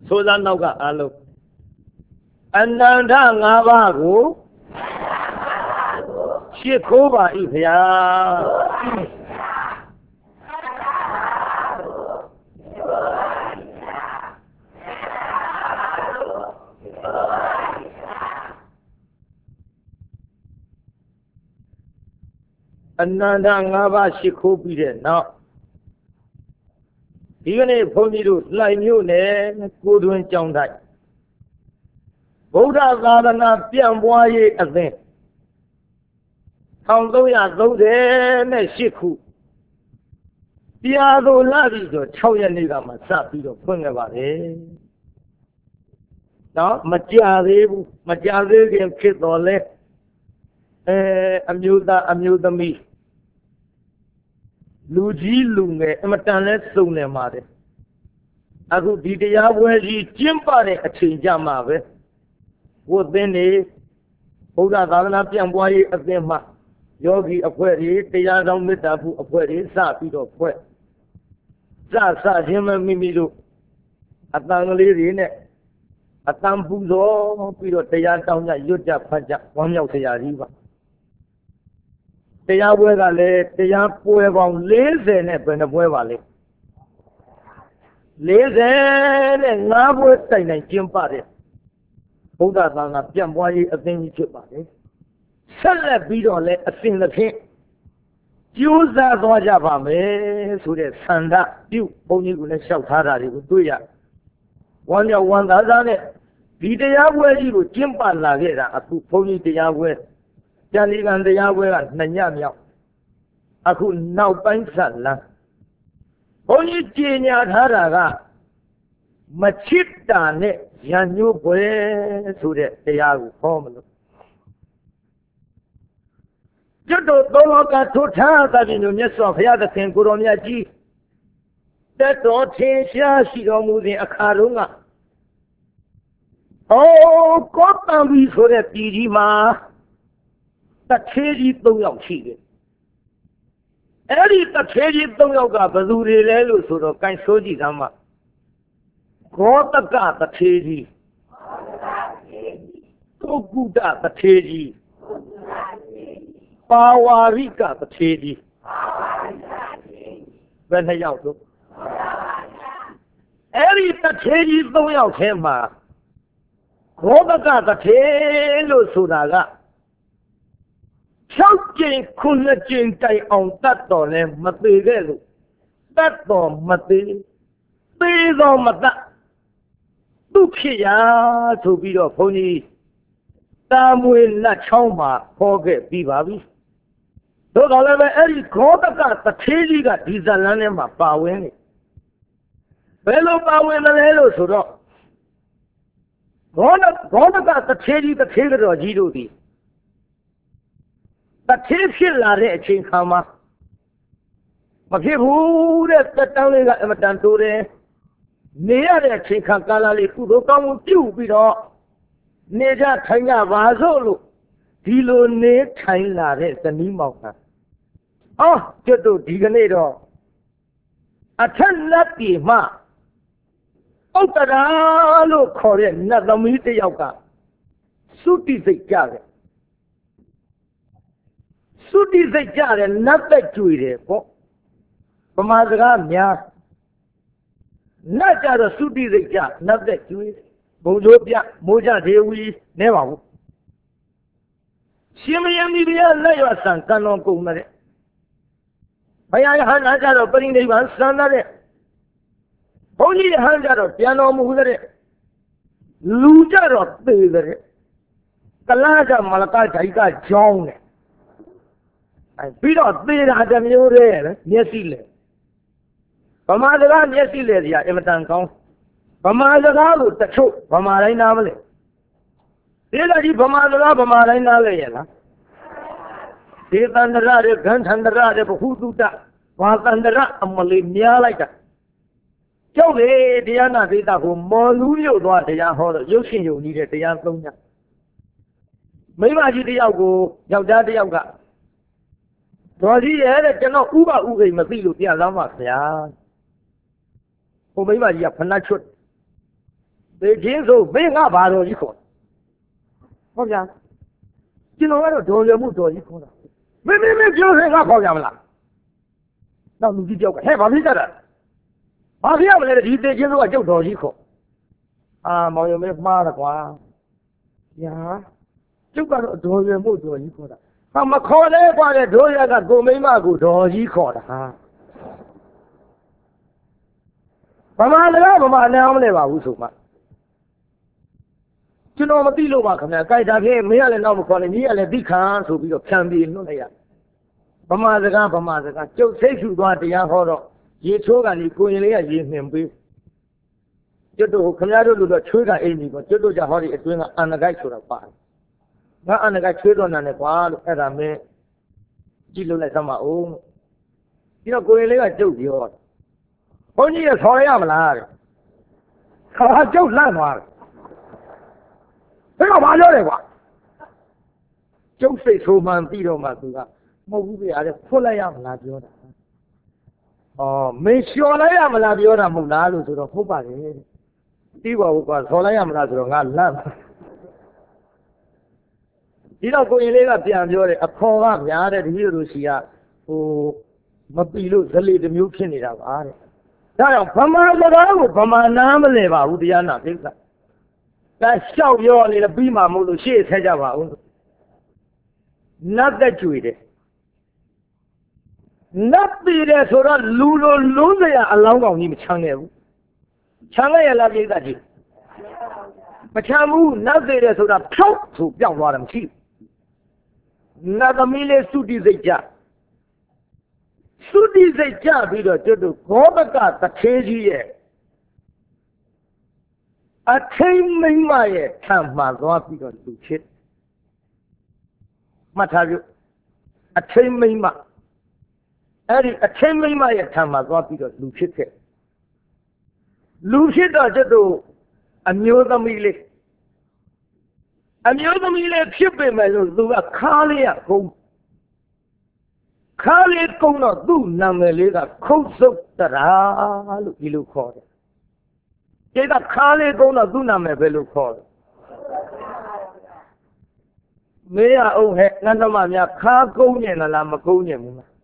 ဆိုသားနောက်ကအားလုံးအနန္တ၅ပါးကိုရှစ်ခိုးပါ၏ဗျာအနန္တ၅ပါးရှစ်ခိုးပြီးတဲ့နောက်ဒီကနေ့ဘုန်းကြီးတို့လှိုင်မြို့နယ်ကိုတွင်ကျောင်းတိုက်ဗုဒ္ဓသာသနာပြန့်ပွားရေးအသင်း1338ခုပြာသိုလပြီဆို6ရက်နေ့ကမှစပြီးတော့ဖွင့်ခဲ့ပါတယ်နော်မကြသေးဘူးမကြသေးခင်ဖြစ်တော်လဲအမျိုးသားအမျိုးသမီးလူကြီးလူငယ်အမတန်လဲစုံနေပါတယ်အခုဒီတရားပွဲကြီးကျင်းပတဲ့အချိန်ကြမှာပဲဘုသင်းနေဗုဒ္ဓသာသနာပြန့်ပွားရေးအသင်းမှယောဂီအဖွဲ့တွေတရားတော်မေတ္တာဖို့အဖွဲ့တွေစပြီးတော့ဖွဲ့စချင်းမမိမိတို့အတန်ကလေးတွေနဲ့အတန်ပူဇော်ပြီးတော့တရားတောင်းကြရွတ်ကြဖတ်ကြဝမ်းမြောက်စရာကြီးပါတရားပွဲကလည်းတရားပွဲပေါင်း40နဲ့ဘယ်နှပွဲပါလဲ45ပွဲတိုင်တိုင်ကျင်းပတဲ့ဗုဒ္ဓသာသနာပြန့်ပွားရေးအသင်းကြီးဖြစ်ပါတယ်ဆက်လက်ပြီးတော့လည်းအစဉ်တစ်ဖြင့်ကြိုးစားသွားကြပါမယ်ဆိုတဲ့ဆန္ဒပြုဘုန်းကြီးကလည်းလျှောက်ထားတာတွေကိုတွေ့ရဝမ်းမြောက်ဝမ်းသာသာနဲ့ဒီတရားပွဲကြီးကိုကျင်းပလာခဲ့တာအခုဘုန်းကြီးတရားပွဲကျန်ဒီကံတရားပွဲက2ညမြောက်အခုနောက်ပိုင်းဆက်လန်းဘုန်းကြီးကြေညာထားတာကမချစ်တာနဲ့ရန်ညိုးပွဲဆိုတဲ့တရားကိုဟောမလို့ကျွတ်တို့သုံးလောကထုထားသဖြင့်မြတ်စွာဘုရားသခင်ကိုတော်မြတ်ကြီးတက်တော်ထင်ရှားရှိတော်မူစဉ်အခါတုန်းကကောတံဘီဆိုတဲ့ပြည်ကြီးမှာတထေးကြီး3ယောက်ရှိတယ်အဲ့ဒီတထေးကြီး3ယောက်ကဘယ်သူတွေလဲလို့ဆိုတော့ကန်ဆိုးကြည့်သမ်းမှာဂောတကတထေးကြီးသုက္ကုတတထေးကြီးပါဝါရိကတထေးကြီးဘယ်နှယောက်တို့အဲ့ဒီတထေးကြီး3ယောက်ထဲမှာဂောတကတထေးလို့ဆိုတာက6 ကြိမ်9 ကြိမ်တိုင်အောင်တတ်တော်လဲမသေးခဲ့လို့တတ်တော်မသေးသေးတော်မတတ်သူဖြစ်ရာဆိုပြီးတော့ဘုန်းကြီးတာမွေလက်ချောင်းမှာခေါ်ခဲ့ပြီးပါပြီတို့တော်လည်းပဲအဲ့ဒီဂောတကတထေးကြီးကဒီဇလန်းထဲမှာပါဝင်နေဘယ်လိုပါဝင်တယ်လဲလို့ဆိုတော့ဂောတကတထေးကြီးတထေးတော်ကြီးတို့ဒီတထေးဖြစ်လာတဲ့အချိန်ခါမှာမဖြစ်ဘူးတဲ့တက်တန်းလေးကအမတန်တိုးတယ်နေရတဲ့အချိန်ခါကာလလေးကုသိုလ်ကောင်းမှုပြုပြီးတော့နေကြထိုင်ကြပါစို့လို့ဒီလိုနေထိုင်လာတဲ့ဇနီးမောင်ကကျွတ်တို့ဒီကနေ့တော့အထက်လက်ပြေမှဥတ္တရာလို့ခေါ်တဲ့နတ်သမီးတစ်ယောက်ကသုတိစိတ်ကြတယ်သုတိစိတ်ကြတယ်နတ်သက်ကြွေတယ်ပေါ့ဗမာစကားများနတ်ကြတော့သုတိစိတ်ကြနတ်သက်ကြွေဘုံကျိုးပြမိုးကြဒေဝီနဲပါဘူးရှင်မယံဒီပြလက်ရဆံကံတော်ကုန်တဲ့ဘုရားယဟန်ကြတော့ပရိနိဗ္ဗာန်စံတဲ့ဘုန်းကြီးယဟန်ကြတော့ပြန်တော်မူတဲ့လူကြတော့သေတဲ့ကလားကြမလကဓိကကြောင်းတယ်ပြီးတော့သေတာတစ်မျိုးတည်းမျက်စိလေဗမာစကားမျက်စိလေစရာအင်မတန်ကောင်းဗမာစကားကိုတချို့ဗမာတိုင်းနားမလဲဒီလိုကြီးဗမာစကားဗမာတိုင်းနားလဲရဲ့လားဒေသန္တရရဲ့ဂန္ထန္တရရဲ့ဘဟုတုတဘာသန္တရအမလေးများလိုက်တာကျောက်လေတရားနာဒေသကိုမော်လူးမြို့သွားတရားဟောတော့ရုပ်ရှင်ယုံကြီးတဲ့တရား3ညမိမကြီးတယောက်ကိုယောက်ျားတယောက်ကတော်ကြီးရဲ့တဲ့ကျွန်တော်ဥပဥကိမသိလို့ပြန်လာမှာဗျာဟိုမိမကြီးကဖဏတ်ချွတ်သေခြင်းဆိုဘေးငါဘာတော်ကြီးခေါ်ဟုတ်ဗျာကျွန်တော်ကတော့တော်ရမှုတော်ကြီးခေါ်တာမင်းပြောစင်ငါခေါ်ကြမလားနောက်လူကြီးကြောက်ကဟဲ့ဘာဖြစ်ကြတာဘာဖြစ်ရမလဲဒီသေခြင်းဆိုကကျုပ်တော်ကြီးခေါ်မောင်ရမင်းမှားတယ်ကွာညာကျုပ်ကတော့တော်ရမှုတော်ကြီးခေါ်တာမခေါ်လဲကွာလေဒိုးရကကိုမိမကိုတော်ကြီးခေါ်တာဗမာလည်းဗမာနဲ့အောင်မလဲပါဘူးဆိုမှကျွန်တော်မသိလို့ပါခင်ဗျာကြိုက်တာဖြင့်မင်းကလည်းနောက်မခေါ်နဲ့ညီကလည်းသိခံဆိုပြီးတော့ဖြံပြီးနှုတ်လိုက်ရဗမာစကားကျုပ်စိတ်ရှူသွားတရားဟောတော့ရေချိုးကန်ဒီကိုရင်လေးကရေနှင်ပေးကျွတ်တို့ခင်ဗျားတို့လူတော့ချွေးကန်အိမ်ကြီးပေါ့ကျွတ်တို့ကြဟောဒီအတွင်းကအန္တကိုက်ဆိုတာပါတယ်ငါအန္တကိုက်ချွေးတော်နာနဲ့ကွာလို့အဲ့ဒါမင်းကြည့်လို့လိုက်သမှာအောင်ပြီးတော့ကိုရင်လေးကကျုပ်ပြောဘုန်းကြီးရဆော်ရမလားတဲ့ဟာကျုပ်လန့်သွားတယ်ဘယ်တော့မှပြောတယ်ကွာကျုပ်စိတ်ဆိုးမှန်ပြီးတော့မှသူကမဟုတ်ဘူးပြရတယ်ဖွတ်လိုက်ရမလားပြောတာမင်းလျှော်လိုက်ရမလားပြောတာမဟုတ်လားလို့ဆိုတော့ဟုတ်ပါတယ်တီးပါဘူးကွာဆော်လိုက်ရမလားဆိုတော့ငါလန့်ဒီတော့ကိုရင်လေးကပြန်ပြောတယ်အခေါ်ကများတဲ့ဒီလိုရှိကမပီလို့ဇလေတစ်မျိုးဖြစ်နေတာပါတဲ့ဒါကြောင့်ဗမာစကားကိုဗမာနားမလဲပါဘူးတရားနာသိက္ခာဒါလျှောက်ပြောနေတယ်ပြီးမှမဟုတ်လို့ရှေ့ဆက်ကြပါဦးနတ်သက်ကြွေတယ်နတ်ပြည်တယ်ဆိုတော့လူလိုလုံးစရာအလောင်းကောင်ကြီးမချမ်းခဲ့ဘူးချမ်းခဲ့ရလားပြိဿကြီးမချမ်းဘူးနတ်ပြည်တယ်ဆိုတာဖြောက်ဆိုပြောင်းသွားတယ်မရှိဘူးနတ်သမီးလေးသုတိစိတ်ကြပြီးတော့ကျွတ်တို့ဂောဘကတထေးကြီးရဲ့အထိန်မိမရဲ့ထံမှာသွားပြီးတော့လူဖြစ်မှတ်ထားကြအထိန်မိမအဲ့ဒီအထိန်မိမရဲ့ထံမှာသွားပြီးတော့လူဖြစ်ခဲ့လူဖြစ်တော့ကျွတ်တို့အမျိုးသမီးလေးဖြစ်ပေမဲ့လို့သူကခါလေးရကုန်းတော့သူ့နာမည်လေးကခုတ်စုတ်တရာလို့ဒီလိုခေါ်တယ်ကျေကခါလေးကုန်းတော့သူ့နာမည်ပဲလို့ခေါ်တယ်မေးရအောင်ဟဲ့ငါတို့မှများခါကုန်းနေလားမကုန်းနေဘူးလား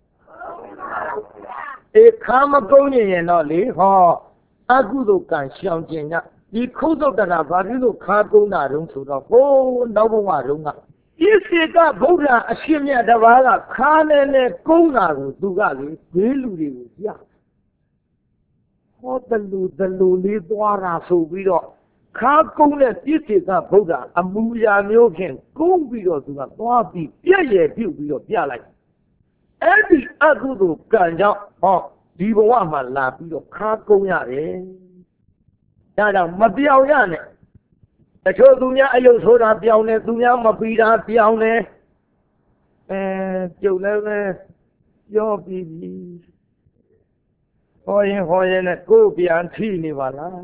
ခါမကုန်းနေရင်တော့လေဟောအကုသိုလ်ကံရှောင်ကျင်ကြဒီခုတ်စုတ်တရာဘာဖြစ်လို့ခါကုန်းတာတုံးဆိုတော့ဟိုးနောက်ဘဝတုန်းကပြည့်စေကဗုဒ္ဓအရှင်မြတ်တစ်ပါးကခါနဲ့ကုန်းတာကိုသူကလေဘေးလူတွေကိုပြဟောတလူလေးသွားတာဆိုပြီးတော့ခါကုန်းတဲ့ပြည့်စေကဗုဒ္ဓအမူအရာမျိုးဖြင့်ကုန်းပြီးတော့သူကသွားပြီးပြည့်ရပြုတ်ပြီးတော့ပြလိုက်အဲ့ဒီအကုသိုလ်ကံကြောင့်ဟောဒီဘဝမှာလာပြီးတော့ခါကုန်းရတယ်ဒါကြောင့်မပြောင်းရနဲ့တချို့သူများအယုတ်ဆိုတာပြောင်းတယ်သူများမပီတာပြောင်းတယ်ကျုပ်လည်းပဲပြောပြီးပြီဟောရင်နဲ့ကိုယ်ပြန်ထိနေပါလား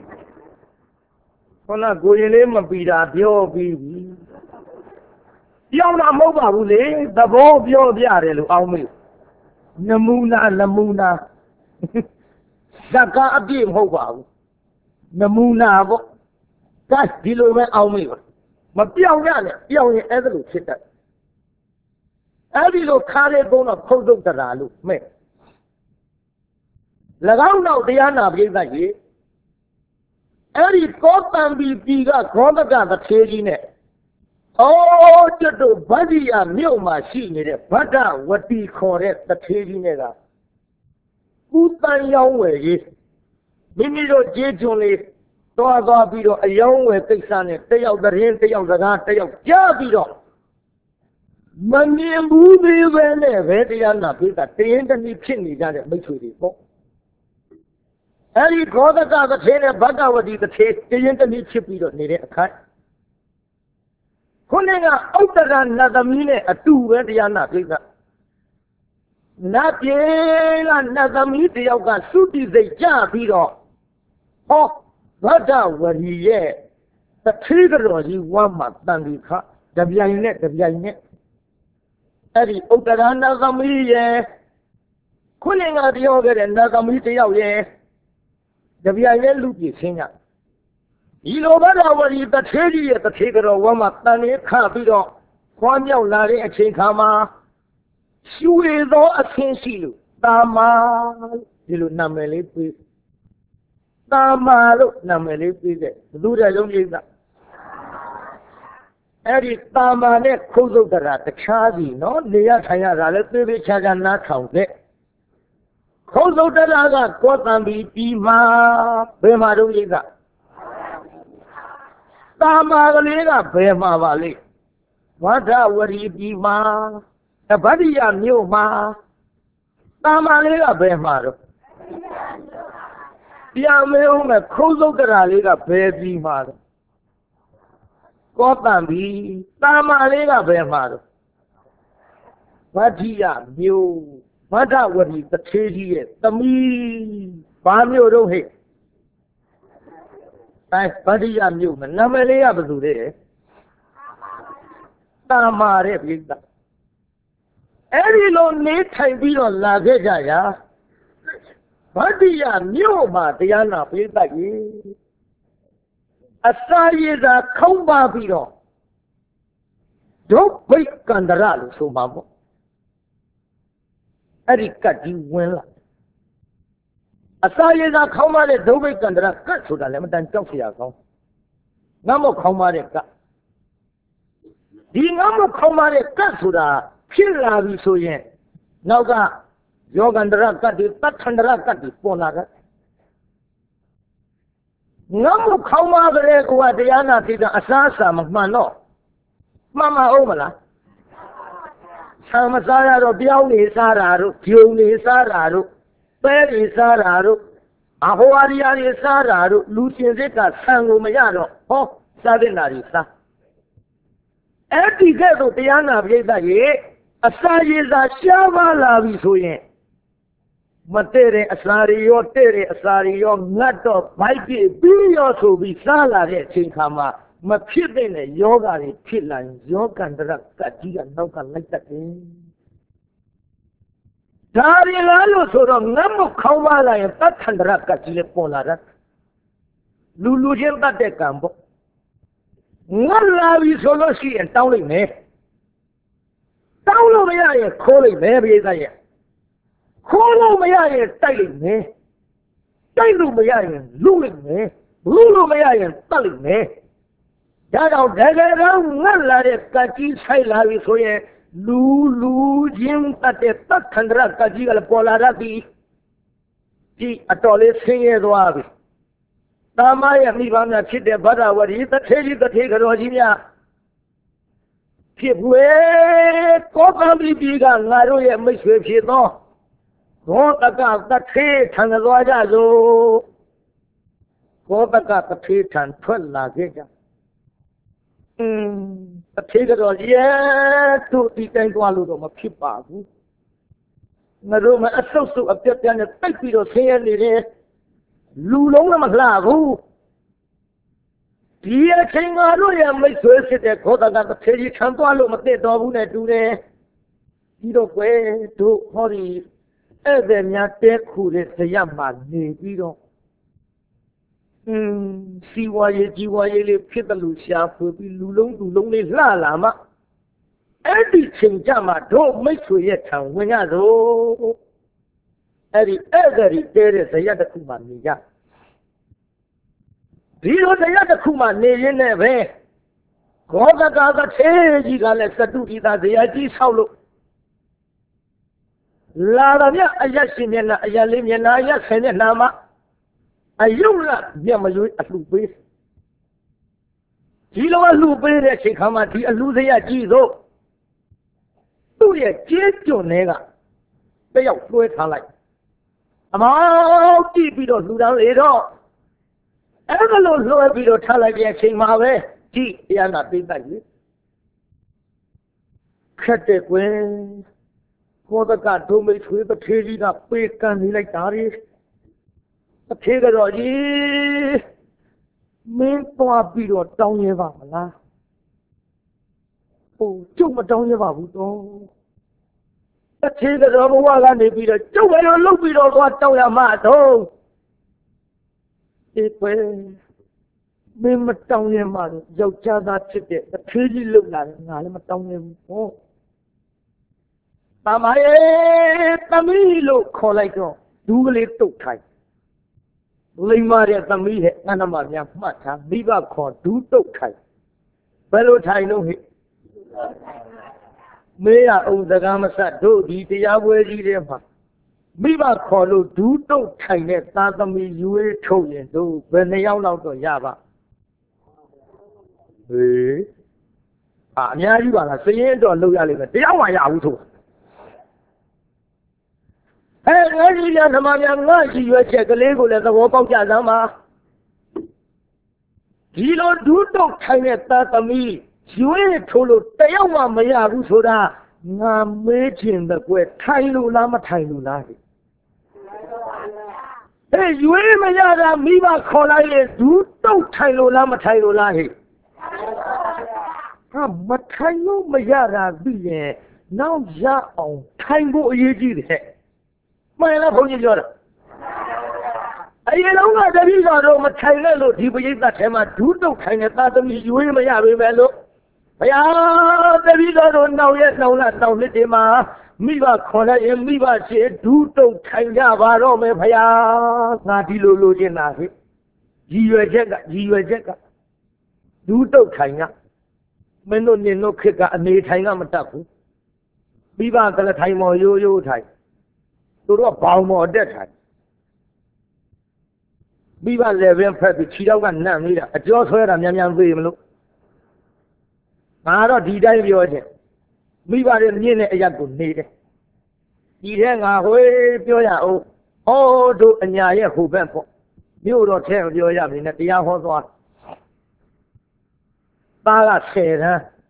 ခေါင်းကကိုရင်လေးမပီတာပြောပြီးပြီပြောင်းတာမဟုတ်ပါဘူးလေသဘောပြောပြတယ်လို့အောင်းမေးနမူနာဇက်ကအပြည့်မဟုတ်ပါဘူးနမူနာပေါ့ကဲဒီလိုပဲအောင်မေးပါမပြောင်းရနဲ့ပြောင်းရင်အဲ့ဒါလိုဖြစ်တတ်အဲ့ဒီလိုခါလေးကုန်းတော့ခုတ်တုတ်တရာလို့မဲ့၎င်းတော့တရားနာပြိဿကြီးအဲ့ဒီကောတံပီပြည်ကဂောဘကတထေးကြီးနဲ့ကျွတ်တို့ဗတ္တိယမြို့မှာရှိနေတဲ့ဗတ္တဝတီခေါ်တဲ့တထေးကြီးနဲ့ကကုတန်ရောင်းဝယ်ကြီးမိမိတို့ကျေးကျွန်လေးသွားပြီးတော့အယောင်းဝယ်ကိစ္စနဲ့တယောက်သတင်းတယောက်စကားတယောက်ကြားပြီးတော့မမြင်ဘူးသေးပဲနဲ့ပဲတရားနာပိကတရင်တနည်းဖြစ်နေကြတဲ့မိတ်ဆွေတွေပေါ့အဲ့ဒီဂောဒကသထေနဲ့ဘဂဝတိသထေတရင်တနည်းဖြစ်ပြီးတော့နေတဲ့အခါခုနကဥတ္တရနတ်သမီးနဲ့အတူပဲတရားနာပိကနတ်ပြေကနတ်သမီးတယောက်ကသုတိစိတ်ကြပြီးတော့ဟောဗဒ္ဒဝရီရဲ့တထေးတော်ကြီးဝမ်းမှာတန်ဒီခတပြိုင်နဲ့အဲ့ဒီဥတ္တရနတ်သမီးရဲ့ခုနကပြောခဲ့တဲ့နတ်သမီးတယောက်ရဲ့တပြိုင်နဲ့လူပြည့်ချင်းကြဒီလိုဘဝရီတစ်ထေးကြီးရဲ့တစ်ထေးကတော့ဝမ်းမှာတန်နေခပြီးတော့ခွားမြောက်လာတဲ့အချိန်ခါမှာရွှေသောအဆင်းရှိလို့တာမာဒီလိုနာမည်လေးပေးတာမာလို့နာမည်လေးပေးတဲ့ဘုရားရုံးကြီးကအဲ့ဒီတာမာနဲ့ခုတ်သုတ်တရာတခြားစီနော်နေရထိုင်ရတာလည်းသေသေးချာချာနားထောင်တဲ့ခုတ်သုတ်တရာကကောတံပြီးမှာဘယ်မှာတော့ကြီးကတာမာကလေးကဘယ်မှာပါလိမ့်ဝဒ္ဒဝရီပြီးမှာဗတ္တိယမြို့မှာတာမာလေးကဘယ်မှာတော့ပြန်မဲဦးမယ်ခုတ်သုတ်တရာလေးကဘယ်ပြီးမှာတော့ကောတံပြီးတာမာလေးကဘယ်မှာတော့ဗတ္တိယမြို့ဝဒ္ဒဝရီတစ်ထေးကြီးရဲ့သမီးဘာမြို့တော့ဟဲ့ဗတ္တိယမြို့မှာနာမည်လေးကဘယ်သူလဲတာမာတဲ့ပြိတ္တအဲ့ဒီလိုနေထိုင်ပြီးတော့လာခဲ့ကြရာဗတ္တိယမြို့မှာတရားနာပြိတ္တကြီးအစာရည်သာခေါင်းပါပြီးတော့ဒုဗိကန္တရလို့ဆိုမှာပေါ့အဲ့ဒီကတ်ကြီးဝင်လာအစာရည်သာခေါင်းပါတဲ့ဒုဗိကန္တရကတ်ဆိုတာလည်းမတန်ကြောက်စရာကောင်းငါမို့ခေါင်းပါတဲ့ကတ်ဒီငါမို့ခေါင်းပါတဲ့ကတ်ဆိုတာဖြစ်လာပြီဆိုရင်နောက်ကယောဂန္တရကတ်တွေတတ်ထန္တရကတ်တွေပေါ်လာတယ်ငါမို့ခေါင်းပါကြတဲ့ကွာတရားနာသိတာအစားအစာမမှန်တော့မှန်မအောင်မလားဆံမစားရတော့ပြောင်းနေစားတာတို့ဂျုံနေစားတာတို့ပဲနေစားတာတို့အဟောရီယာတွေစားတာတို့လူရှင်စစ်ကဆံကိုမရတော့ဟောစားတဲ့နာတွေစားအဲ့ဒီကဲ့သို့တရားနာပြိဿရဲ့အစာရည်သာရှားပါလာပြီဆိုရင်မတည့်တဲ့အစာရီရောတည့်တဲ့အစာရီရောငတ်တော့ဘိုက်ပြပြီးရောဆိုပြီးစားလာတဲ့အချိန်ခါမှာမဖြစ်တဲ့ယောဂါတွေဖြစ်လာရင်ယောဂန္တရကကြီးကနောက်ကလိုက်တတ်တယ်ဒါရီလားလို့ဆိုတော့ငတ်မခေါင်းပါလာရင်တတ်ထန္တရကကြီးလည်းပေါ်လာတတ်လူချင်းတတ်တဲ့ကံပေါ့ငတ်လာပြီဆိုလို့ရှိရင်တောင်းလိုက်မယ်တောင်းလို့မရရင်ခိုးလိုက်မယ်ပြိဿရဲ့ခိုးလို့မရရင်တိုက်လိုက်မယ်တိုက်လို့မရရင်လူလိုက်မယ်လူလို့မရရင်တတ်လိုက်မယ်ဒါကြောင့်တကယ်တော့ငတ်လာတဲ့ကကြီးဆိုင်လာပြီဆိုရင်လူချင်းတတ်တဲ့တတ်ခန္ဓာကကြီးကလည်းပေါ်လာတတ်ပြီဒီအတော်လေးဆင်းရဲသွားပြီတာမရဲ့မိဘများဖြစ်တဲ့ဗဒ္ဒဝရီတစ်ထေးကြီးတစ်ထေးကြော်ကြီးများဖြစ်ွယ်ကောသံပြီးကငါတို့ရဲ့မိတ်ဆွေဖြစ်သောဘောတကတစ်ထေးထံသွားကြစို့ဘောတကတစ်ထေးထံထွက်လာခဲ့ကြတစ်ထေးကြော်ကြီးရဲ့သူ့ဒီတိုင်းသွားလို့တော့မဖြစ်ပါဘူးငါတို့မအဆုပ်ဆုပ်အပြတ်ပြတ်နဲ့တိုက်ပြီးတော့ဆင်းရဲနေတယ်လူလုံးလည်းမလှဘူးဒီအချိန်ငါတို့ရဲ့မိတ်ဆွေဖြစ်တဲ့ခေါတကတစ်ထေးကြီးခံသွားလို့မသိတော့ဘူးနဲ့တူတယ်ပြီးတော့ကွယ်တို့ဟောဒီဧည့်သည်များတဲခုတဲ့ဇယမှာနေပြီးတော့စီဝါရေးကြီးဝါရေးလေးဖြစ်တယ်လို့ရှာဖွေပြီးလူလုံးလေးလှလာမှအဲ့ဒီချိန်ကြမှာတို့မိတ်ဆွေရဲ့ထံဝင်ရစို့အဲ့ဒီဧည့်သည်တဲတဲ့ဇယတစ်ခုမှနေကြဒီလိုတရားတစ်ခုမှနေရင်းနဲ့ပဲဂောကကထေးကြီးကလည်းစတုတိသာဇယကြီးဆောက်လို့လာတော့မြအယက်ရှင်မျက်နှာအယက်လေးမျက်နှာအယက်ဆယ်မျက်နှာမှာအယုတ်လမျက်မရွေးအလှပေးဒီလိုအလှပေးတဲ့အချိန်ခါမှာဒီအလှဇယကြီးသို့သူ့ရဲ့ကျေးကျွန်တွေကတယောက်လွှဲထားလိုက်အမောက်ကြည့်ပြီးတော့လှူဒါန်းလေတော့အဲ့ဒါလို့လွှဲပြီးတော့ထားလိုက်တဲ့အချိန်မှာပဲကြည့်တရားနာသိတတ်ကြီးခက်တဲ့ကွယ်ဘောတကဒုမိတ်ဆွေတစ်ထေးကြီးကပေးကမ်းနေလိုက်တာရီတစ်ထေးကတော့ကြီးမင်းသွားပြီးတော့တောင်းရဲပါမလားဟိုကျုပ်မတောင်းရဲပါဘူးတော့တစ်ထေးကတော့ဘဝကနေပြီးတော့ကျုပ်ပဲလို့လှုပ်ပြီးတော့သွားတောင်းရမှာတော့ဒီကွယ်မင်းမတောင်းရင်မှယောက်ျားသားဖြစ်တဲ့တထေးကြီးလှုပ်လာတယ်ငါလည်းမတောင်းရင်ဘူးဟောတာမရဲ့သမီးလို့ခေါ်လိုက်တော့ဒူးကလေးတုတ်ထိုင်လိမ္မာတဲ့သမီးရဲ့အနမများမှတ်ထားမိဘခေါ်ဒူးတုတ်ထိုင်ဘယ်လိုထိုင်လို့ဟိမေးရအောင်စကားမဆက်တို့ဒီတရားပွဲကြီးထဲမှာမိဘခေါ်လို့ဒူးတုတ်ထိုင်တဲ့သားသမီးရွေးထုတ်ရင်တို့ဘယ်နှယောက်လောက်တော့ရပါဟေးအများကြီးပါလားစရင်တော့လောက်ရလိမ့်မယ်တရားမှရဘူးဆိုငါကြီးများဓမ္မများငါရှိရွက်ချက်ကလေးကိုလည်းသဘောပေါက်ကြစမ်းပါဒီလိုဒူးတုတ်ထိုင်တဲ့သားသမီးရွေးထိုးလို့တယောက်မှမရဘူးဆိုတာငါမေးချင်တဲ့ကွယ်ထိုင်လို့လားမထိုင်လို့လားရွေးမရတာမိဘခေါ်လိုက်လေဒူးတုတ်ထိုင်လို့လားမထိုင်လို့လားမထိုင်လို့မရတာပြီးရင်နောက်ရအောင်ထိုင်ဖို့အရေးကြီးတယ်မှန်လားဘုန်းကြီးပြောတာအရင်လုံးကတပည့်တော်တို့မထိုင်နဲ့လို့ဒီပရိသတ်ထဲမှာဒူးတုတ်ထိုင်တဲ့သာသမီရွေးမရပေမဲ့လို့ဘုရားတပည့်တော်တို့နောက်ရက်နောက်လနောက်နှစ်တွေမှာမိဘခေါ်လိုက်ရင်မိဘရှေ့ဒူးတုတ်ထိုင်ကြပါတော့မယ်ဘုရားငါဒီလိုလိုချင်တာဟဲ့ရည်ရွယ်ချက်ကဒူးတုတ်ထိုင်ကမင်းတို့နင်တို့ခေတ်ကအနေထိုင်ကမတတ်ဘူးမိဘကလည်းထိုင်မော်ရိုးရိုးထိုင်သူတို့ကဘောင်မော်တက်ထိုင်မိဘလည်းပဲဖက်ပြီးခြေတော့ကနတ်နေတာအကျော်ဆွဲတာများများသေးမလို့ငါတော့ဒီတိုင်းပြောချင်မိဘတွေမြင့်တဲ့အရာကိုနေတယ်ဒီထဲငါဟွေးပြောရအောင်ဟောတို့အညာရဲ့ဟိုဘက်ပေါ့မြို့တော်ထဲပြောရမင်းနဲ့တရားဟောသွားသားက10 တ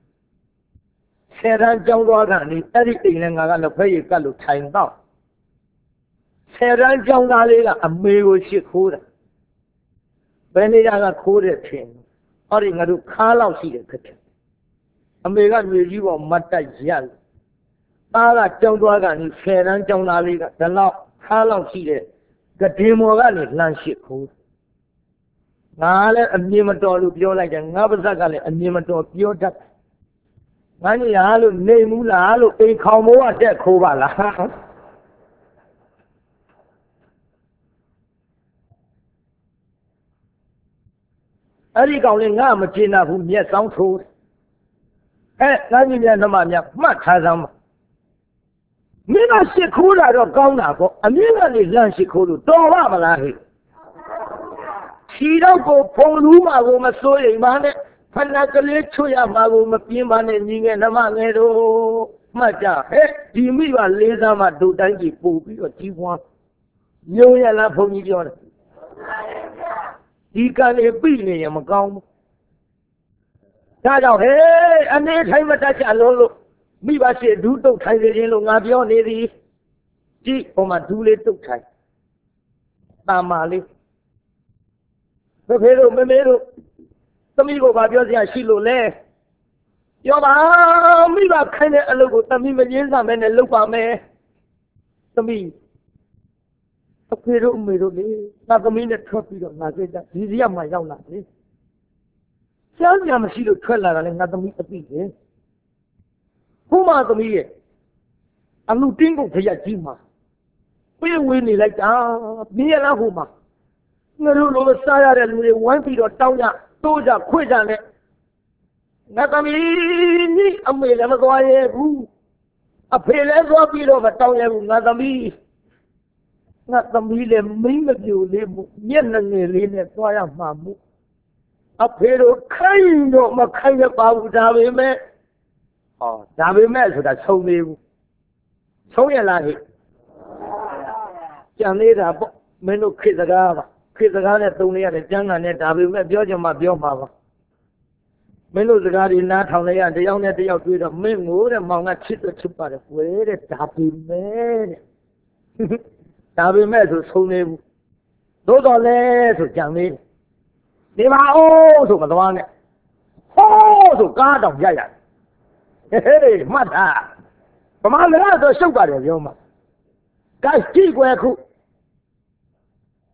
န်းကျောင်းသွားကနေအဲ့ဒီအိမ်နဲ့ငါကလက်ဖက်ရည်ကတ်လို့ထိုင်တော့10 တန်းကျောင်းသားလေးကအမေကိုရှစ်ခိုးတာဘယ်နေရာကခိုးတယ်ထင်ဟောဒီငါတို့ခါလောက်ရှိတယ်ခက်အမေကမြေကြီးပေါ်မတ်တက်ရက်သားကကျောင်းသွားကနေ10 တန်းကျောင်းသားလေးကဒီလောက်ခါလောက်ရှိတဲ့ကဒင်မော်ကနေလှမ်းရှစ်ခိုးငါလည်းအမြင်မတော်လို့ပြောလိုက်တယ်ငါပါဇက်ကလည်းအမြင်မတော်ပြောတတ်ငါကြီးဟာလို့နေမူးလားလို့အိမ်ခေါင်မိုးကတက်ခိုးပါလားအဲ့ဒီကောင်လေးငါမကျေနပ်ဘူးမျက်စောင်းထိုးငါကြီးများဓမ္မများမှတ်ထားစမ်းပါမင်းကရှစ်ခိုးတာတော့ကောင်းတာပေါ့အမြင်ကနေလန့်ရှစ်ခိုးလို့တော်ပါမလားဟဲ့ခြေတော့ကိုဖုံလူးမှာကိုမစိုးရိမ်ပါနဲ့ဖဏကလေးချွတ်ရမှာကိုမပြင်းပါနဲ့ညီငယ်ဓမ္မငယ်တို့မှတ်ကြဒီမိဘလေးစားမှတို့တိုင်းကြီးပို့ပြီးတော့ကြီးပွားညုံရလားဘုန်းကြီးပြောတယ်ဒီကံလေးပြိနေရင်မကောင်းဘူးဒါကြောင့်အနေထိုင်မတတ်ကြလို့မိဘရှိဒူးတုတ်ထိုင်နေခြင်းလို့ငါပြောနေသည်ကြည့်ဟိုမှာဒူးလေးတုတ်ထိုင်တာမာလေးဖေတို့မမေတို့သမီးကိုဗာပြောစရာရှိလို့လဲပြောပါမိဘခိုင်းတဲ့အလုပ်ကိုသမီးမငင်းစားမဲနဲ့လုပ်ပါမယ်သမီးအဖေတို့အမေတို့လေငါသမီးနဲ့ထွက်ပြီးတော့ငါစိတ်ဓာတ်ဒီစီကမှရောက်လာတယ်ကျောင်းညာမရှိလို့ထွက်လာတာလေငါသမီးအသိတယ်ဘုမသမီးရဲ့အလူတင်းကိုခရက်ကြီးမှာပြေးဝေးနေလိုက်တာမြင်ရလားဟိုမှာငါတို့လိုစားရတဲ့လူတွေဝိုင်းပြီးတော့တောင်းကြတိုးကြခွေ့ကြနဲ့ငါသမီးนี่အမေလည်းမသွားရဲဘူးအဖေလည်းသွားပြီးတော့မတောင်းရဲဘူးငါသမီးလည်းမိမပြိုလေးမှုမျက်နှာငယ်လေးနဲ့သွားရမှာမှုအဖေတို့ခိုင်းတော့မခိုင်းရပါဘူးဒါပေမဲ့ဆိုတာဆုံးနေဘူးဆုံးရလားဟဲ့ကြံနေတာပေါ့မင်းတို့ခေတ်စကားပါခေတ်စကားနဲ့သုံးနေရတယ်ကျမ်းဂန်နဲ့ဒါပေမဲ့ပြောချင်မှပြောမှာပါမင်းတို့စကားတွေနားထောင်လိုက်ရတယောက်နဲ့တယောက်တွေ့တော့မင်းငိုတဲ့မောင်ကချစ်ပါတယ်ဝဲတဲ့ဒါပေမဲ့ဆိုဆုံးနေဘူးသို့တော်လဲဆိုကြံနေနေပါဦးဆိုမသွားနဲ့ဟိုးဆိုကားတောင်ရရတယ်မှတ်တာဗမာစကားဆိုရှုပ်ပါတယ်ပြောမှာကဲကြည့်ွယ်ခု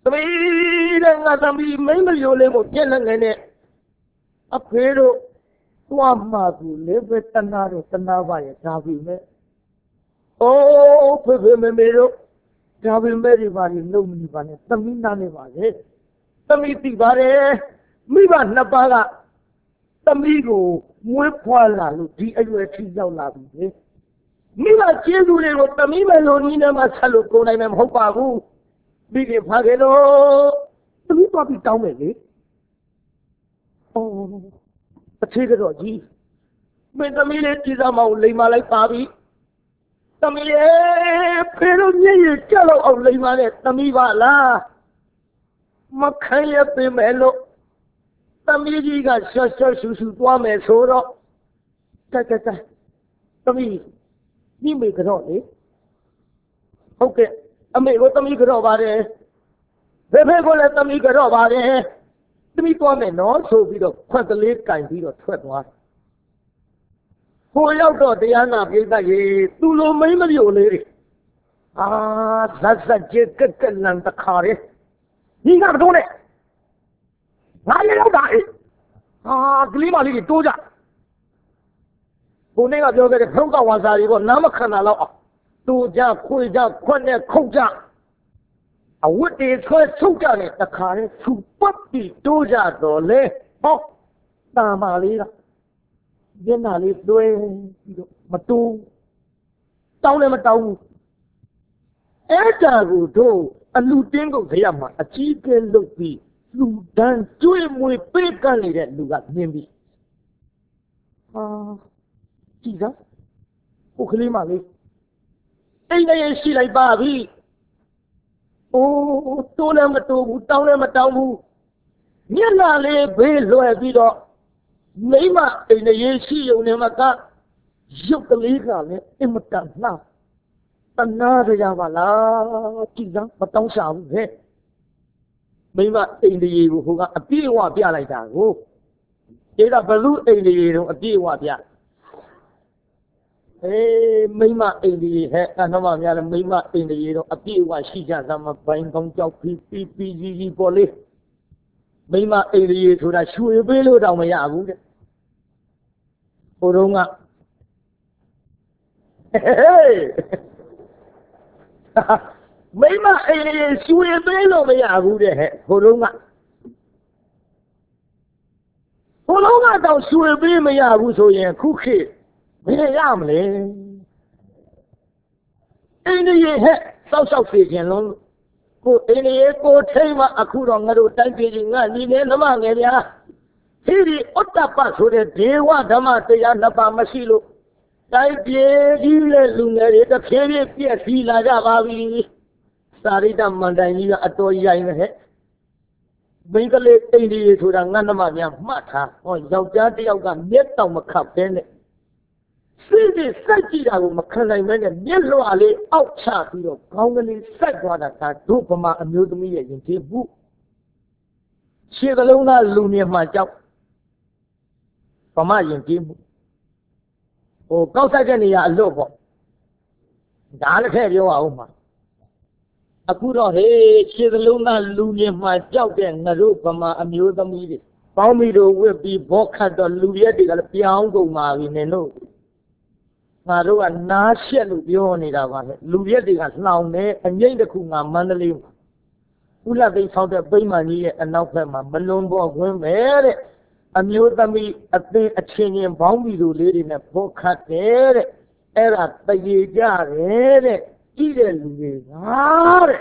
သမီးတဲ့ငါသမီးမိမလျိုလေးကိုပြက်လက်ငယ်နဲ့အဖေတို့သွားမှသူလေးပဲတနာတော့တနာပါရဲ့ဒါပြီမဲ့အိုးဖေဖေမေမေတို့ဒါပြီမဲ့ဒီပါနေလုံးမနေပါနဲ့သမီးနားနေပါလေသမီးသိပါတယ်မိဘနှစ်ပါးကသမီးကိုမွေးဖွားလာလို့ဒီအရွယ်ထိရောက်လာပြီလေမိဘကျေးဇူးတွေကိုသမီးမလို့နီးနေမှဆက်လို့ကိုယ်နိုင်မှာမဟုတ်ပါဘူးမိခင်ဖာခဲ့လို့သမီးသွားပြီးတောင်းမယ်လေအော်အသေးကတော့ကြီးမင်းသမီးလေးကြည်စားမအောင်လိမ်မာလိုက်ပါပြီသမီးလေးဖေတို့မျက်ရည်ကျတော့အောင်လိမ်မာတဲ့သမီးပါလားမခံရပေမဲ့လို့သမီးကြီးကရှော့ရှော့ရှူရှူသွားမယ်ဆိုတော့တက်သမီးမိမေကတော့လေဟုတ်ကဲ့အမေကိုသမီးကတော့ပါတယ်ဖေဖေကိုလည်းသမီးကတော့ပါတယ်သမီးသွားမယ်နော်ဆိုပြီးတော့ခွက်ကလေးကင်ပြီးတော့ထွက်သွားဟိုရောက်တော့တရားနာပြိတ္တရေသူလိုမိမ့်မလျိုလေးတွေဇက်ကျကလန်တခါရဲညီကတော့နဲ့ငါရောက်တာကလေးမလေးတွေတိုးကြဘုန်းကြီးကပြောခဲ့တဲ့ဖုံးကဝါစာတွေကနားမခံတာတော့အောင်တိုးကြခွေကြခွက်နဲ့ခုတ်ကြအဝတ်တွေဆွဲထုတ်ကြတယ်တခါလဲသူပတ်ပြီးတိုးကြတော့လေဟောတာမာလေးကမျက်နှာလေးတွဲပြီးတော့မတိုးတောင်းလည်းမတောင်းဘူးအဲ့ဒါကိုတို့အလူတင်းကုန်ခရမှာအကြီးကဲလုပ်ပြီးလူတန်းကျွေးမွေပေးကန့်နေတဲ့လူကမြင်ပြီးကြည်စားဟိုကလေးမလေးအိမ်လည်းရှိလိုက်ပါပြီအိုးတိုးလည်းမတိုးဘူးတောင်းလည်းမတောင်းဘူးမျက်နှာလေးဘေးလွယ်ပြီးတော့မိမအိမ်လည်းရှိုံနဲ့မကရုပ်ကလေးကလည်းအင်မတန်နှောက်တနာရပါလားကြည်စားမတောင်းရှာဘူးဟဲ့မိမအိမ်လေးကိုဟိုကအပြည့်အဝပြလိုက်တာကိုဒါကဘလူအိမ်လေးတော့အပြည့်အဝပြမိမအိမ်လေးဟဲ့အနှမများလည်းမိမအိမ်လေးတော့အပြည့်အဝရှိကြသမှာဘိုင်းကောင်းကြောက်ပြီးကြီးပေါ်လေးမိမအိမ်လေးဆိုတာရွှေပေးလို့တောင်မရဘူးတဲ့ဟိုတုန်းကမိမအိမ်လေးရွှေပေးလို့မရဘူးတဲ့ဟဲ့ဟိုတုန်းကတော့ရွှေပေးမရဘူးဆိုရင်ခုခေတ်ဘယ်ရမလဲအိန္ဒိယဟဲ့စောက်စေခြင်းလုံးကိုအိန္ဒိယကိုထိမ့်မအခုတော့ငါတို့တိုင်းပြည်ကြီးငါညီနေသမားငယ်ဗျာဟိရိဥတ္တပဆိုတဲ့ဒေဝဓမ္မတရားနှစ်ပါးမရှိလို့တိုင်းပြည်ကြီးရဲ့လူငယ်တွေတစ်ဖြည်းဖြည်းပြည့်စည်လာကြပါပြီစာရိတ္တမန္တန်ကြီးကအတော်ရိုင်းနေဟဲ့မိန်းကလေးအိန္ဒိယဆိုတာငါနှမများမှတ်ထားဟောယောက်ျားတစ်ယောက်ကမျက်တောင်မခတ်ဘဲနဲ့စိတ်စိုက်ကြည့်တာကိုမခံနိုင်မဲနဲ့မျက်လွှာလေးအောက်ချပြီးတော့ခေါင်းကလေးစိုက်သွားတာဒါတို့ဗမာအမျိုးသမီးရဲ့ယဉ်ကျေးမှုခြေကလုံးသားလူမြင်မှကြောက်ဗမာယဉ်ကျေးမှုဟိုကောက်ဆိုင်တဲ့နေရာအလွတ်ပေါ့ဒါလည်းထည့်ပြောအောင်ပါအခုတော့ဟေးခြေကလုံးသားလူမြင်မှကြောက်တဲ့ငါတို့ဗမာအမျိုးသမီးတွေပေါင်းပြီးတော့ဝစ်ပြီးဘောခတ်တော့လူရက်တွေကလည်းပြောင်းကုန်ပါပြီနင်တို့ငါတို့ကနားရှက်လို့ပြောနေတာပါလေလူရက်တွေကလှောင်နေအငိမ့်တစ်ခုငါမန္တလေးဦးလက်သိမ်းဆောက်တဲ့ပိမှန်ကြီးရဲ့အနောက်ဘက်မှာမလွန်ပေါ်ခွင်းပဲတဲ့အမျိုးသမီးအသင်းအချင်းချင်းဘောင်းပြီးတို့လေးတွေနဲ့ဘောခတ်တယ်တဲ့အဲ့ဒါတရေကြတယ်တဲ့ကြည့်တဲ့လူတွေကတဲ့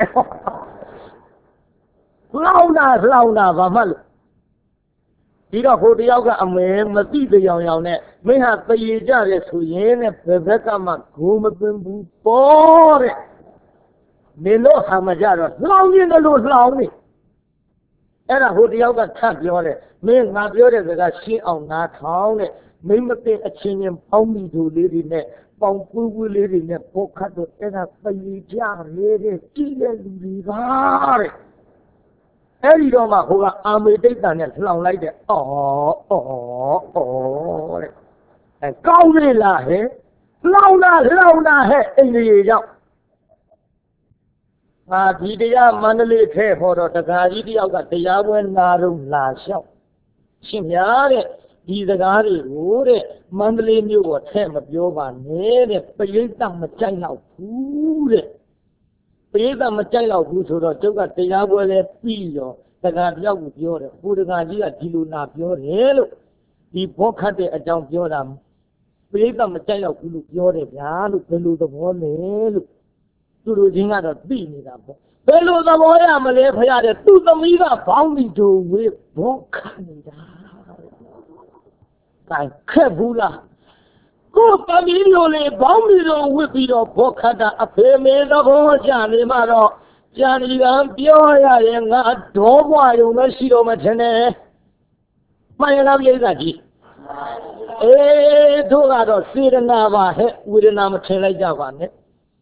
လှောင်တာဘာမှလို့ဒီတော့ဟိုတယောက်ကအမဲမသိတရားအောင်နဲ့မင်းဟာတရေကြတယ်ဆိုရင်တဲ့ဘယ်ဘက်ကမှဂိုးမပင်ဘူးပေါ်တဲ့နင်တို့ဟာမကြတော့လှောင်နေတယ်လို့လှောင်နေအဲ့ဒါဟိုတယောက်ကထပ်ပြောတယ်မင်းငါပြောတဲ့စကားရှင်းအောင်နားထောင်တဲ့မိမသိအချင်းချင်းပေါင်းမိသူလေးတွေနဲ့ပေါင်ပူးလေးတွေနဲ့ပုတ်ခတ်တော့အဲ့ဒါတရေကြတယ်တဲ့ကြည့်တဲ့လူတွေကတဲ့အဲ့ဒီတော့မှဟိုကအာမေတိတ်တန်နဲ့လှောင်လိုက်တဲ့အော်တဲ့အဲကောင်းလေလားဟဲ့လှောင်တာဟဲ့အိန္ဒိယရောက်ဒီတရားမန္တလေးထဲဟောတော့တခါကြီးတယောက်ကတရားပွဲနာတော့လာလျှောက်ရှင်များတဲ့ဒီစကားတွေကိုတဲ့မန္တလေးမြို့ပေါ်ထဲမပြောပါနဲ့တဲ့ပရိသတ်မကြိုက်တော့ဘူးတဲ့ပရိသတ်မကြိုက်တော့ဘူးဆိုတော့ကျုပ်ကတရားပွဲလဲပြီးတော့တခါတယောက်ကိုပြောတယ်ဟိုတခါကြီးကဒီလိုနာပြောတယ်လို့ဒီဘောခတ်တဲ့အကြောင်းပြောတာပရိသတ်မကြိုက်တော့ဘူးလို့ပြောတယ်ဗျာလို့ဘယ်လိုသဘောလဲလို့သူတို့ချင်းကတော့သိနေတာပေါ့ဘယ်လိုသဘောရမလဲဖရတဲ့သူ့သမီးကဘောင်းပြီးတို့ဝေးဘောခတ်နေတာကဲခက်ဘူးလားကိုသမီးလိုလေဘောင်းပြီးတို့ဝေးပြီးတော့ဘောခတ်တာအဖေမေသဘောကျနေမှတော့ကြံဒီကံပြောရရင်ငါဒေါဘွားယုံမရှိတော့မထင်နဲ့မှန်ရလားပြိဿကြီးတို့ကတော့စေရနာပါဟဲ့ဝေဒနာမထင်လိုက်ကြပါနဲ့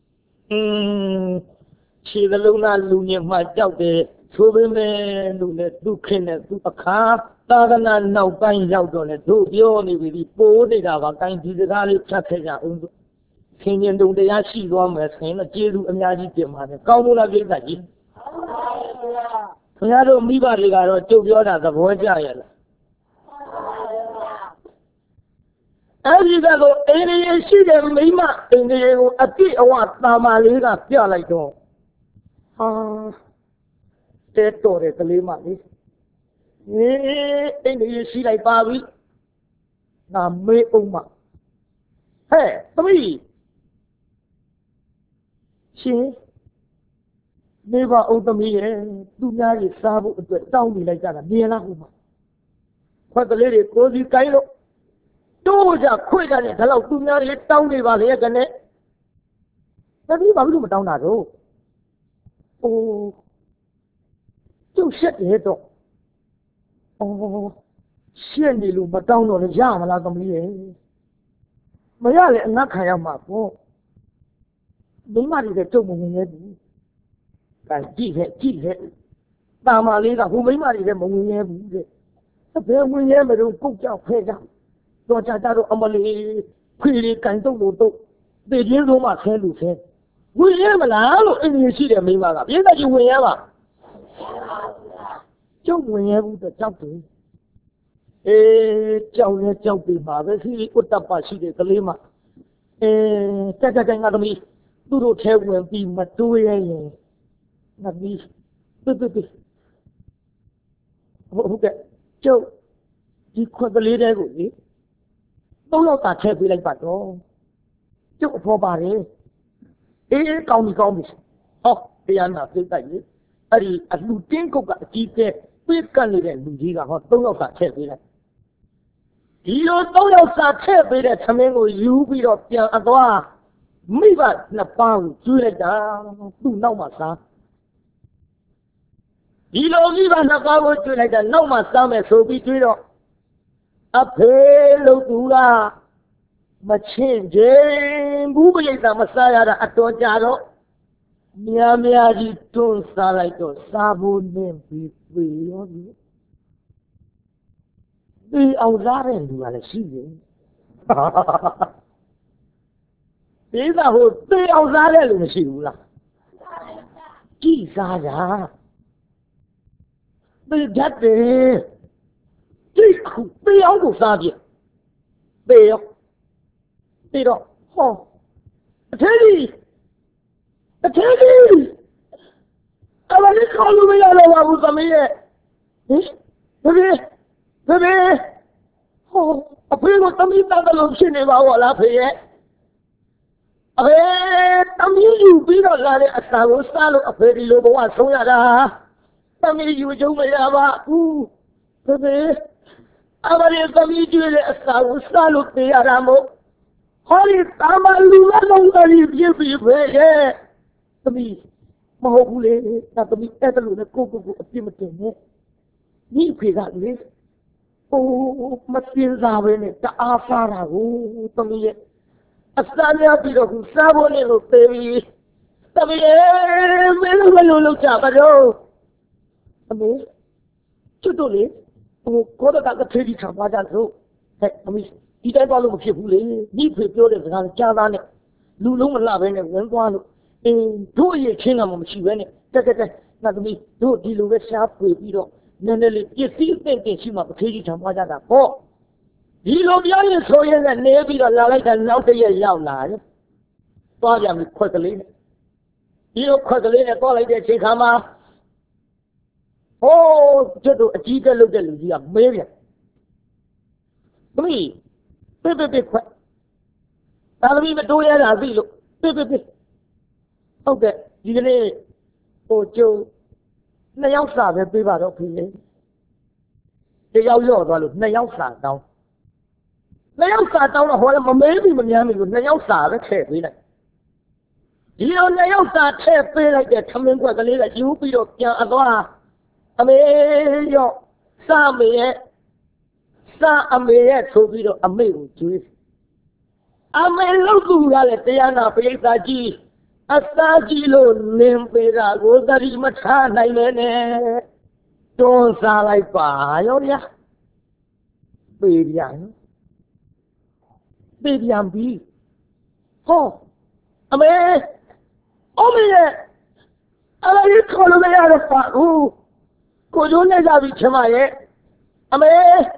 ခြေသလုံးသားလူညင်မှကြောက်တယ်ဆိုပေမဲ့လူနဲ့ဒုက္ခနဲ့သူအခါသာသနာနောက်ပိုင်းရောက်တော့လေတို့ပြောနေပြီပိုးနေတာပါကိုင်းဒီစကားလေးဖြတ်ခဲ့ကြအောင်ဆင်းရင်တုံတရားရှိသွားမယ်ဆိုရင်တော့ကျေးဇူးအများကြီးတင်ပါတယ်ကောင်းလို့လားပြိဿကြီးခင်ဗျားတို့မိဘတွေကတော့ကြုတ်ပြောတာသဘောကျရဲ့လားအဲ့ဒီကတော့အင်းရရှိတဲ့မိမအင်းရကိုအတိအဝတာမာလေးကပြလိုက်တော့တဲတော်တဲ့ကလေးမလေးအင်းရရှိလိုက်ပါပြီငါမေးအောင်မဟဲ့သမီးရှင်နေပါဦးသမီးရဲ့သူများကြီးစားဖို့အတွက်တောင်းနေလိုက်ကြတာမြင်လားဟိုမှာခွက်ကလေးတွေကိုစီကိုင်းလို့တို့ကြခွေကြတယ်ဒါတော့သူများလေးတောင်းနေပါလေကနေသမီးဘာလို့မတောင်းတာတော့ကျုပ်ရှက်တယ်တော့ရှက်နေလို့မတောင်းတော့လည်းရမလားသမီးရဲ့မရလေအငတ်ခံရမှာပေါ့မိမတွေကကြုံမဝင်ရဲ့ဘူးကဲကြည့်ခဲ့တာမလေးကဟိုမိမတွေလည်းမဝင်ရဲ့ဘူးတဲ့ဘယ်ဝင်ရဲ့မလို့ကုတ်ကြောက်ဖဲကြတော့ကြတော့အမလေးခွေလေးကန်တုံလို့တော့တေချင်းဆုံးမှဆဲလူဆဲဝင်ရဲ့မလားလို့အင်းကြီးရှိတယ်မိမကပြည့်တဲ့ကြီးဝင်ရဲ့ပါကျုပ်ဝင်ရဲ့ဘူးတော့ကြောက်တယ်ကြောက်လဲကြောက်ပြီမှာပဲစီဥတ္တပရှိတဲ့ကလေးမတက်ငါသမီးသူတို့ထဲဝင်ပြီးမတိုးရရင်ငါပြီးဟုတ်ကဲ့ကျုပ်ဒီခွက်ကလေးတဲကိုလေ3ယောက်သာထည့်ပေးလိုက်ပါတော့ကျုပ်အဖော်ပါတယ်ကောင်းပြီဟောတရားနာပြတ်တိုက်လေအဲ့ဒီအလူတင်းကုတ်ကအကြီးကျယ်ပြစ်ကတ်နေတဲ့လူကြီးကဟော3ယောက်သာထည့်ပေးလိုက်ဒီလို3ယောက်သာထည့်ပေးတဲ့သမင်းကိုယူပြီးတော့ပြန်အသွားမိဘနှစ်ပါးကိုကျွေးလိုက်တာသူ့နောက်မှစားဒီလိုမိဘနှစ်ပါးကိုကျွေးလိုက်တာနောက်မှစားမယ်ဆိုပြီးကျွေးတော့အဖေလို့သူကမချင်းချင်းဘူးပိဋကမစားရတာအတော်ကြာတော့များကြီးတွန်းစားလိုက်တော့စားဖို့နင်းပြီးပြေရောဒီအောင်စားတဲ့လူကလည်းရှိတယ်ဒီကဟိုသေအောင်စားတဲ့လူမရှိဘူးလားကြည်စားတာသေတတ်တယ်ကြည်ခုသေအောင်ကိုစားပြသေရောသေတော့ဟောအထေးကြီးအဖေခေါ်လို့မရတော့ပါဘူးသမီးရဲ့ဖေဟိုအဖေကသမီးတတ်တယ်လို့ဖြစ်နေပါဘောလားဖေရဲ့အဖေသမီးယူပြီးတော့လာတဲ့အစာကိုစားလို့အဖေဒီလိုဘဝဆုံးရတာသမီးယူကြုံမရပါဘူးဖေအဖေသမီးကျွေးတဲ့အစာကိုစားလို့သိရတာမို့ဟောဒီတာမလူလုံးကြီးပြည့်ပြီဖေရဲ့သမီးမဟုတ်ဘူးလေဒါသမီးအဲ့ဒါလို့လည်းကိုအပြစ်မတင်နဲ့ညီဖေကလေမတင်စားပဲနဲ့တအားစားတာကိုသမီးရဲ့အစားများပြီးတော့စားဖို့လည်းလို့ပြေးပြီးသမီးရဲ့မင်းတို့မလို့လောက်ကြပါတော့အမေကျွတ်တော့လေကိုတော့ကထေးကြီးခံပါကြလို့ဟဲ့သမီးဒီတိုင်းသွားလို့မဖြစ်ဘူးလေညီဖေပြောတဲ့စကားကြားသားနဲ့လူလုံးမလှပဲနဲ့ဝင်သွားလို့တို့ရဲ့ချင်းကမရှိပဲနဲ့တက်ငါသမီးတို့ဒီလိုပဲရှားဖွေပြီးတော့နည်းနည်းလေးပစ္စည်းအသင့်တင်ရှိမှပခေးကြီးထံသွားကြတာပေါ့ဒီလိုပြောရင်ဆိုရင်လည်းနေပြီးတော့လာလိုက်တာနောက်တည့်ရောက်လာတယ်သွားပြန်ပြီးခွက်ကလေးနဲ့ဒီလိုခွက်ကလေးနဲ့သွားလိုက်တဲ့အချိန်ခါမှာဟိုးကျွတ်တို့အကြီးကလုတ်တဲ့လူကြီးကမေးပြန်သမီးပြခွက်ဒါသမီးမတိုးရတာသိလို့ပြဟုတ်တယ်ဒီကနေ့ဟိုကျုံ2ယောက်စာပဲပေးပါတော့ဖေလေတယောက်ရော့သွားလို့2ယောက်စာတောင်း2ယောက်စာတောင်းတော့ဟောလည်းမမေးဘူးမမြန်းဘူး2ယောက်စာပဲထည့်ပေးလိုက်ဒီလို2ယောက်စာထည့်ပေးလိုက်တဲ့ထမင်းခွက်ကလေးကယူပြီးတော့ပြန်အသွားအမေရော့စမေရဲ့စအမေရဲ့ဆိုပြီးတော့အမေကိုကျွေးအမေလို့သူကလည်းတရားနာပိဋကကြီးအစာကြီးလို့လင်းပေးတာကိုသတိမထားနိုင်လဲနဲ့တွန်းစားလိုက်ပါရောဗျာပေးပြန်ပြီဟောအမေရဲ့အဲ့ဒါကြီးခေါ်လို့မရတော့ပါဘူးကိုကျိုးနေကြပြီချမရဲ့အမေ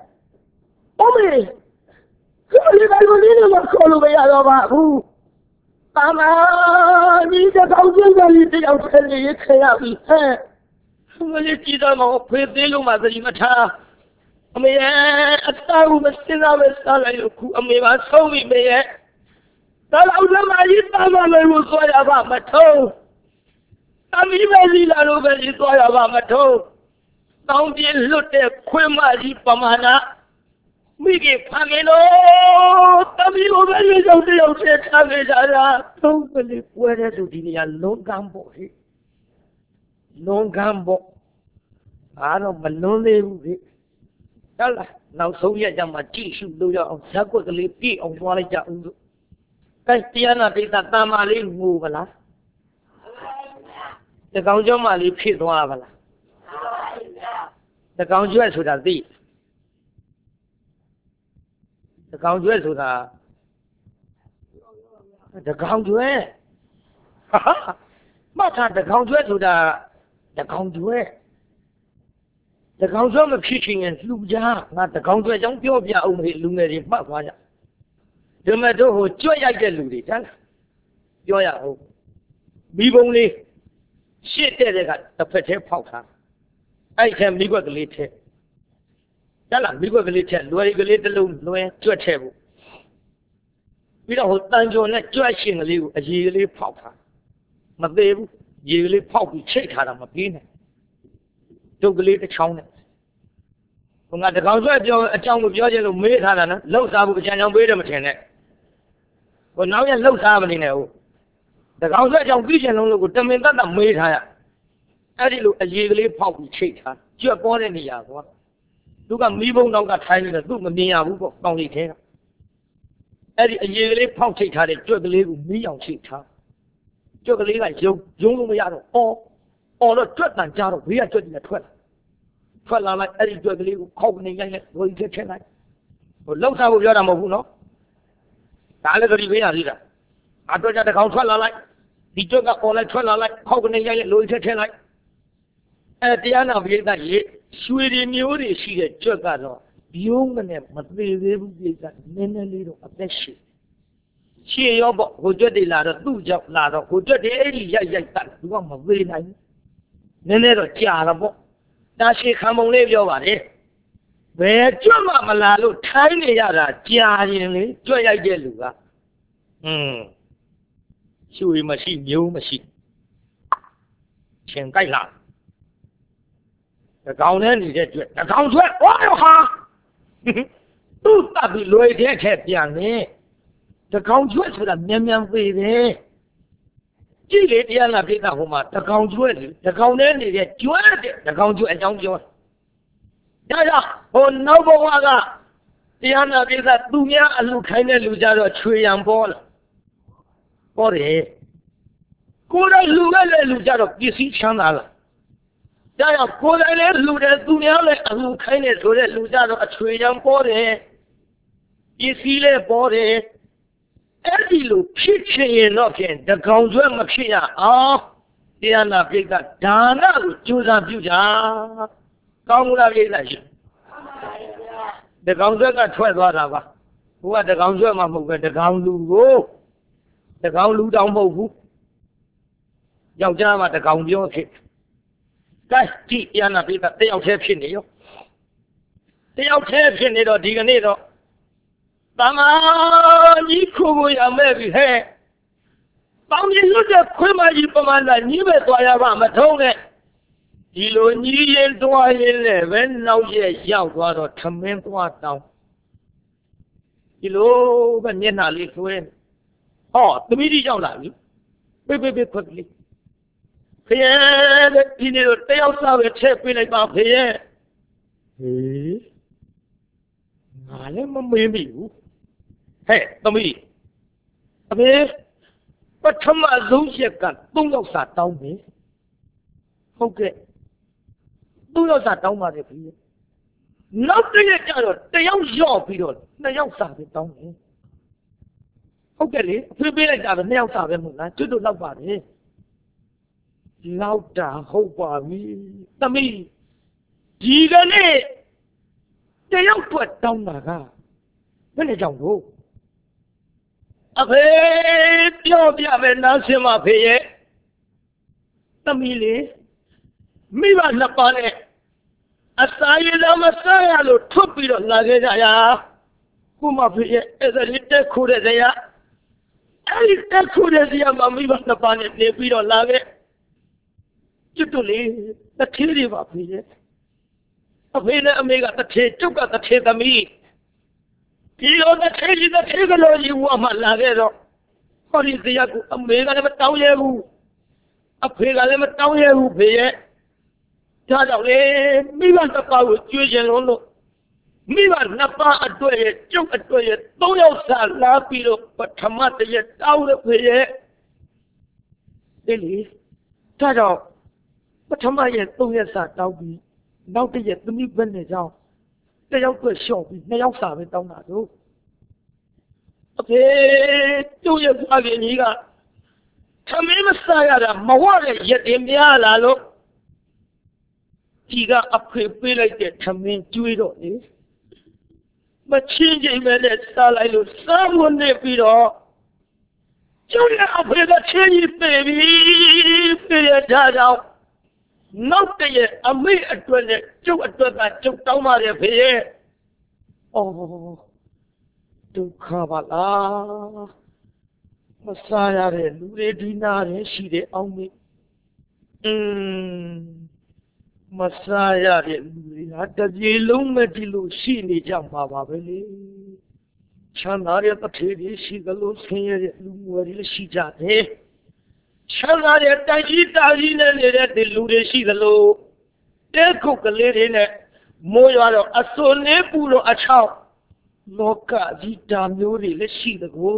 ဆိုလေဘာလို့လဲမခေါ်လို့မရတော့ပါဘူးတာမဒီတောင်ကျင်းကလေးတယောက်ထဲလေးခေရပြီဟဲ့မလေးကြည့်တော့မဖေးသေးလို့မှသတိမထားအမေအသားကိုမစင်စားပဲစားလိုက်လို့ခုအမေပါဆုံးပြီမေရဲ့ဒါလောက်သမားကြီးတာမလေးကိုသွားရပါမထုံးအမေပဲစီလာလို့ပဲကြီးသွားရပါမထုံးတောင်းပြလွတ်တဲ့ခွေးမကြီးပမာဏမိကဖမ်းနေလို့တမီးကိုပဲရုပ်တယောက်တည်းထားခဲ့ကြတာသုံးကလေးပွဲတဲ့သူဒီနေရာလုံးကမ်းပေါ့ဟဲ့လုံးကမ်းပေါ့အားတော့မလွန်းသေးဘူးဟဲ့ဟုတ်လားနောက်ဆုံးရက်ကြမှာကြည့်ရှုလို့ရအောင်ဇက်ကွက်ကလေးပြည့်အောင်သွားလိုက်ကြဦးလို့အဲတရားနာပိဋကတာမလေးငိုပါလားတကောင်ကျောင်းမလေးဖြစ်သွားပါလားတကောင်ကျွဲဆိုတာသိတကောင်ကျွဲဆိုတာတကောင်ကျွဲမှတ်ထားတကောင်ကျွဲဆိုတာတကောင်ကျွဲမဖြစ်ချင်ရင်လူကြားငါတကောင်ကျွဲကြောင့်ပြောပြအောင်လေလူငယ်တွေမှတ်သွားကြဒီမဲ့တို့ဟိုကြွက်ရိုက်တဲ့လူတွေတန်းပြောရအောင်မိဘုံလေးရှစ်တဲ့ကတစ်ဖက်သေးဖောက်ထားအဲ့ထဲမိကွက်ကလေးထဲတလားမိကွက်ကလေးထဲလွယ်ကလေးတစ်လုံးလွယ်ကြွက်ထဲဖို့ပြီးတော့ဟိုတန်ကျော်နဲ့ကြွက်ရှင်ကလေးကိုအရေကလေးဖောက်ထားမသေးဘူးရေကလေးဖောက်ပြီးချိတ်ထားတာမပြေးနဲ့ဒုတ်ကလေးတစ်ချောင်းနဲ့ဟိုငါတကောင်ကြွက်ပြောအကြောင်းကိုပြောချင်လို့မေးထားတာနော်လှုပ်စားဖို့အချမ်းချောင်းပေးတယ်မထင်နဲ့ဟိုနောက်ရလှုပ်စားမနေနဲ့ဟုတ်တကောင်ကြွက်အကြောင်းပြီးချင်လုံးလို့ကိုတမင်တတ်မေးထားရအဲ့ဒီလိုအရေကလေးဖောက်ပြီးချိတ်ထားကြွက်ပေါ်တဲ့နေရာကွာသူကမီးဘုံတော့ကထိုင်းနေတယ်သူမမြင်ရဘူးပေါ့ကောင်းလေးထဲကအဲ့ဒီအရေကလေးဖောက်ချိတ်ထားတဲ့ကြွက်ကလေးကိုမီးအောင်ချိတ်ထားကြွက်ကလေးကယုံလို့မရတော့အော်တော့ကြွက်တန်ကြတော့ဘေးကကြွက်ကြီးထွက်လာလိုက်အဲ့ဒီကြွက်ကလေးကိုခောက်နေရိုက်လိုက်ဝိုင်းချက်လိုက်ဟိုလောက်စားဖို့ပြောတာမဟုတ်ဘူးနော်ဒါလည်းကြည့်ပေးရသေးတာအတွက်ကြတကောင်ထွက်လာလိုက်ဒီကြွက်ကအော်လိုက်ထွက်လာလိုက်ခောက်နေရိုက်လိုက်လိုချက်လိုက်အဲ့တရားနာပိဋကရေရွှေတွေမျိုးတွေရှိတဲ့ကြွက်ကတော့ပြုံးနဲ့မသေးသေးဘူးပိဋကနည်းနည်းလေးတော့အသက်ရှည်ရောပေါ့ဟိုကြွက်တွေလာတော့သူ့ကြောင့်လာတော့ဟိုကြွက်တွေအဲ့ဒီရိုက်တတ်သူကမသေးနိုင်ဘူးနည်းနည်းတော့ကြာတော့ပေါ့တာရှည်ခံပုံလေးပြောပါလေဘယ်ကြွက်မှမလာလို့ထိုင်းနေရတာကြာရင်လေကြွက်ရိုက်တဲ့လူကရွှေမရှိမျိုးမရှိချင်းကြိုက်လားတကောင်နဲ့နေတဲ့ကြွက်တကောင်ကြွက်ဝါရောဟာသူ့တပ်ပြီးလွယ်တဲ့ထက်ပြန်နေတကောင်ကြွက်ဆိုတာမြန်သေးတယ်ကြည့်လေတရားနာပိဋကဟိုမှာတကောင်ကြွက်လေတကောင်နဲ့နေတဲ့ကြွက်တဲ့တကောင်ကြွက်အကြောင်းပြောဒါဟိုနောက်ဘဝကတရားနာပိဋကသူများအလူခိုင်းတဲ့လူကြတော့ချွေရံပေါ်လာပေါ်တယ်ကိုယ်တိုင်လူပဲလေလူကြတော့ပစ္စည်းချမ်းသာလာဒါကြောင့်ကိုယ်တိုင်လည်းလူတယ်သူများလည်းအလူခိုင်းတယ်ဆိုတဲ့လူကြတော့အချွေရံပေါ်တယ်ပစ္စည်းလည်းပေါ်တယ်အဲ့ဒီလိုဖြစ်ချင်ရင်တော့ဖြင့်တကောင်ဆွဲမဖြစ်ရအောင်တရားနာပိဋကဒါနကိုကြိုးစားပြုကြကောင်းလားပိဋကရှင်တကောင်ဆွဲကထွက်သွားတာပါဘုရားတကောင်ဆွဲမှမဟုတ်ပဲတကောင်လူကိုတကောင်လူတောင်မဟုတ်ဘူးယောက်ျားမှတကောင်ပြောဖြစ်ကဲကြည့်တရားနာပိဋကတယောက်တည်းဖြစ်နေရောတယောက်တည်းဖြစ်နေတော့ဒီကနေ့တော့တမန်ကြီးခိုးကိုရမဲ့ပြီဟဲ့ပေါင်းကြီးလွတ်တဲ့ခွေးမကြီးပမာဏညီးပဲသွားရပါမထုံးနဲ့ဒီလိုညီးရင်တွားရင်လည်းပဲနောက်ရက်ရောက်သွားတော့ထမင်းသွားတောင်းဒီလိုပဲမျက်နှာလေးဆွဲဟောသမီးကြီးရောက်လာပြီပေးခွက်ကလေးဖေရဲ့ဒီနေ့တော့တယောက်စားပဲထည့်ပေးလိုက်ပါဖေရဲ့ဟေးငါလည်းမမင်းပြီဘူးဟဲ့သမီးအမေပထမဆုံးရက်က3ယောက်စာတောင်းမယ်ဟုတ်ကဲ့3ယောက်စာတောင်းပါတယ်ဖေနောက်တစ်ရက်ကျတော့1ယောက်ရော့ပြီးတော့2ယောက်စာပဲတောင်းတယ်ဟုတ်ကဲ့လေအဖေပေးလိုက်တာပဲ2ယောက်စာပဲမဟုတ်လားကျွတ်တို့လောက်ပါတယ်လောက်တာဟုတ်ပါပြီသမီးဒီကနေ့1ယောက်ထွက်တောင်းတာကဘယ်နဲ့ကြောင့်လို့အဖေပြောပြမယ်နားဆင်ပါဖေရဲ့သမီးလေးမိဘနှစ်ပါးနဲ့အစာရည်တော့မစားရလို့ထုတ်ပြီးတော့လာခဲ့ကြရာကိုမဖေရဲ့အဲ့ဒါလေးတက်ခိုးတဲ့တရားအဲ့ဒီတက်ခိုးတဲ့တရားမှာမိဘနှစ်ပါးနဲ့နေပြီးတော့လာခဲ့ကျွတ်တို့လေတထေးတွေပါဖေရဲ့အဖေနဲ့အမေကတထေးကျုပ်ကတထေးသမီးဒီလိုတထေးကြီးကလေးကြီးဝါမှလာခဲ့တော့ဟောဒီတရားကိုအမေကလည်းမတောင်းရဘူးအဖေကလည်းမတောင်းရဘူးဖေရဲ့ဒါကြောင့်လေမိဘတစ်ပါးကိုကြွေးချင်လို့မိဘနှစ်ပါးအတွက်ရဲ့ကျုပ်အတွက်ရဲ့3ယောက်စာလာပြီးတော့ပထမတရက်တောင်းရဖေရဲ့ဒီလေဒါကြောင့်ပထမရဲ့3ရက်စာတောင်းပြီးနောက်တရက်သမီးဘက်နဲ့ကြောင်း1ယောက်အတွက်လျှော့ပြီး2ယောက်စာပဲတောင်းတာတို့အဖေကျုပ်ရဲ့ဖွားခင်ကြီးကသမင်းမစားရတာမဝတဲ့ရက်တင်များလာလို့ဒီကအဖေပေးလိုက်တဲ့သမင်းကျွေးတော့လေမချင်းချင်းပဲနဲ့စားလိုက်လို့စားမနေပြီးတော့ကျုပ်ရဲ့အဖေကချင်းကြီးပြေးပြီးပြေးရတာကြောင့်နောက်တည့်အမေအတွက်နဲ့ကျုပ်အတွက်ကကျုပ်တောင်းပါတယ်ဖေရဲ့အော်ဒုက္ခပါလားမစားရတဲ့လူတွေဒီနာရင်ရှိတယ်အောင်မေမစားရတဲ့လူတွေဟာတပြေလုံးမဲ့ဒီလိုရှိနေကြမှာပါပဲလေချမ်းသာတဲ့တထေးတွေရှိသလိုဆင်းရဲတဲ့လူငယ်တွေရှိကြတယ်ချမ်းသာတဲ့တိုင်ကြီးတာကြီးနဲ့နေတဲ့ဒီလူတွေရှိသလိုတဲခုတ်ကလေးတွေနဲ့မိုးရွာတော့အစွန်လေးပူတော့အချောက်လောကကြီးတာမျိုးတွေလည်းရှိတကော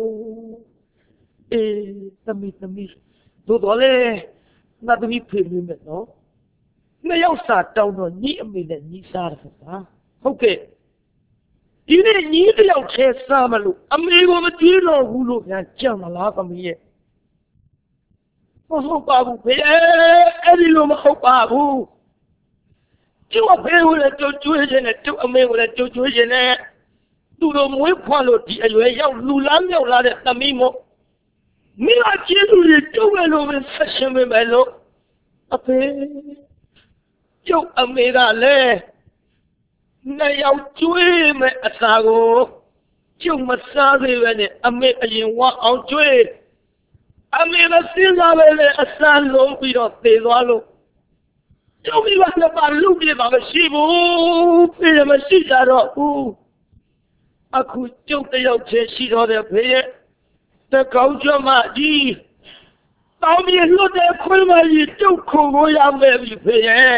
သမီးတို့တော့လေငါသမီးဖေမိမယ်နော်2ယောက်စာတောင်းတော့ညီအမေနဲ့ညီစားတယ်ပါဟုတ်ကဲ့ဒီနေ့ညီ1ယောက်ထဲစားမလို့အမေကိုမကြည့်တော့ဘူးလို့ပြန်ကြံမလားသမီးရဲ့မဟုတ်ပါဘူးဖေအဲ့ဒီလိုမဟုတ်ပါဘူးကျုပ်အဖေကိုလည်းကြိုးကျွေးခြင်းနဲ့ကျုပ်အမေကိုလည်းကြိုးကျွေးခြင်းနဲ့သူတို့မွေးဖွားလို့ဒီအရွယ်ရောက်လူလားမြောက်လာတဲ့သမီးမို့မိဘကျေးဇူးတွေကျုပ်ပဲလို့ပဲဆက်ရှင်ပဲလို့အဖေကျုပ်အမေကလည်း2ယောက်ကျွေးမဲ့အစာကိုကျုပ်မစားသေးပဲနဲ့အမေအရင်ဝအောင်ကျွေးအမေကစဉ်းစားပဲလေအစာလုံးပြီးတော့သေသွားလို့ကျုပ်မိဘနှစ်ပါးလူပြေပါမရှိဘူးပြေမရှိကြတော့ဘူးအခုကျုပ်တယောက်ချင်းရှိတော့တဲ့ဖေရဲ့တကောင်းကျွမ်းမကြီးတောင်းပြေလွတ်တဲ့ခွေးမကြီးကျုပ်ခုံကိုရမယ်ပြီဖေရဲ့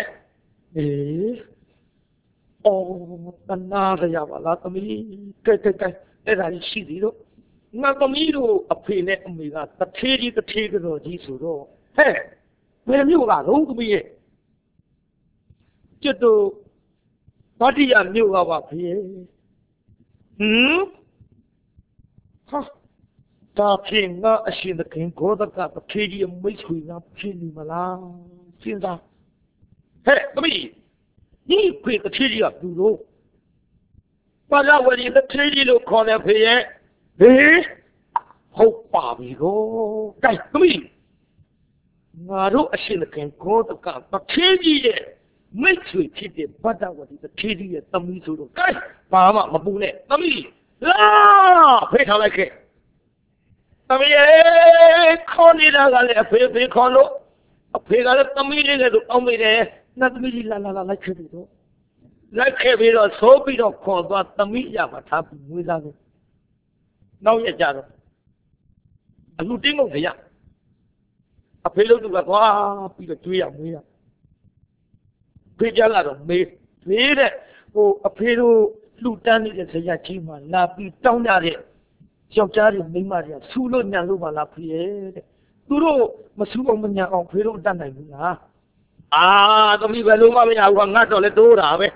အော်တနာရပါလားသမီးကဲအဲ့ဒါရှိသေးတော့ငါသမီးတို့အဖေနဲ့အမေကတထေးကတော့ကြီးဆိုတော့ဟဲ့ဘယ်မျိုးကတော့သမီးရဲ့ကျွတ်တို့ဗတ္တိယမြို့ကပါဖေဟာ大片啊，现在看过的个天气没吹啊，便宜嘛啦，现在，嘿，怎么你配个天气啊，不如，把那我的天气都看来配耶，好巴比个，该怎么我都现在看过的个天气耶，没吹天的，把那我的天气也都没吹到，该，爸妈没不呢，怎么啦，非常来看。तब ये खोनी लगा ले फिर खोलो फिर अगर तमीज़ ले तो अमीरे न तमीज़ ला लखे भी तो सो भी तो खो तो तमीज़ या बता मुझे लगे नौ ये जारो लूटिंग हो गया अब फिर लोग तो वाह फिर तो चुया मुझे फिर जला तो फिर वो फिर लूटा नहीं जैसे या चीमा ला भी टाउन जा रहे ယောက်ျားတွေမိန်းမတွေကဆူလို့ညံလို့ပါလားဖေတဲ့သူတို့မဆူအောင်မညံအောင်ဖေတို့တတ်နိုင်ဘူးလားအာသမီးဘယ်လိုမှမရဘူးငတ်တော့လဲတိုးတာပဲ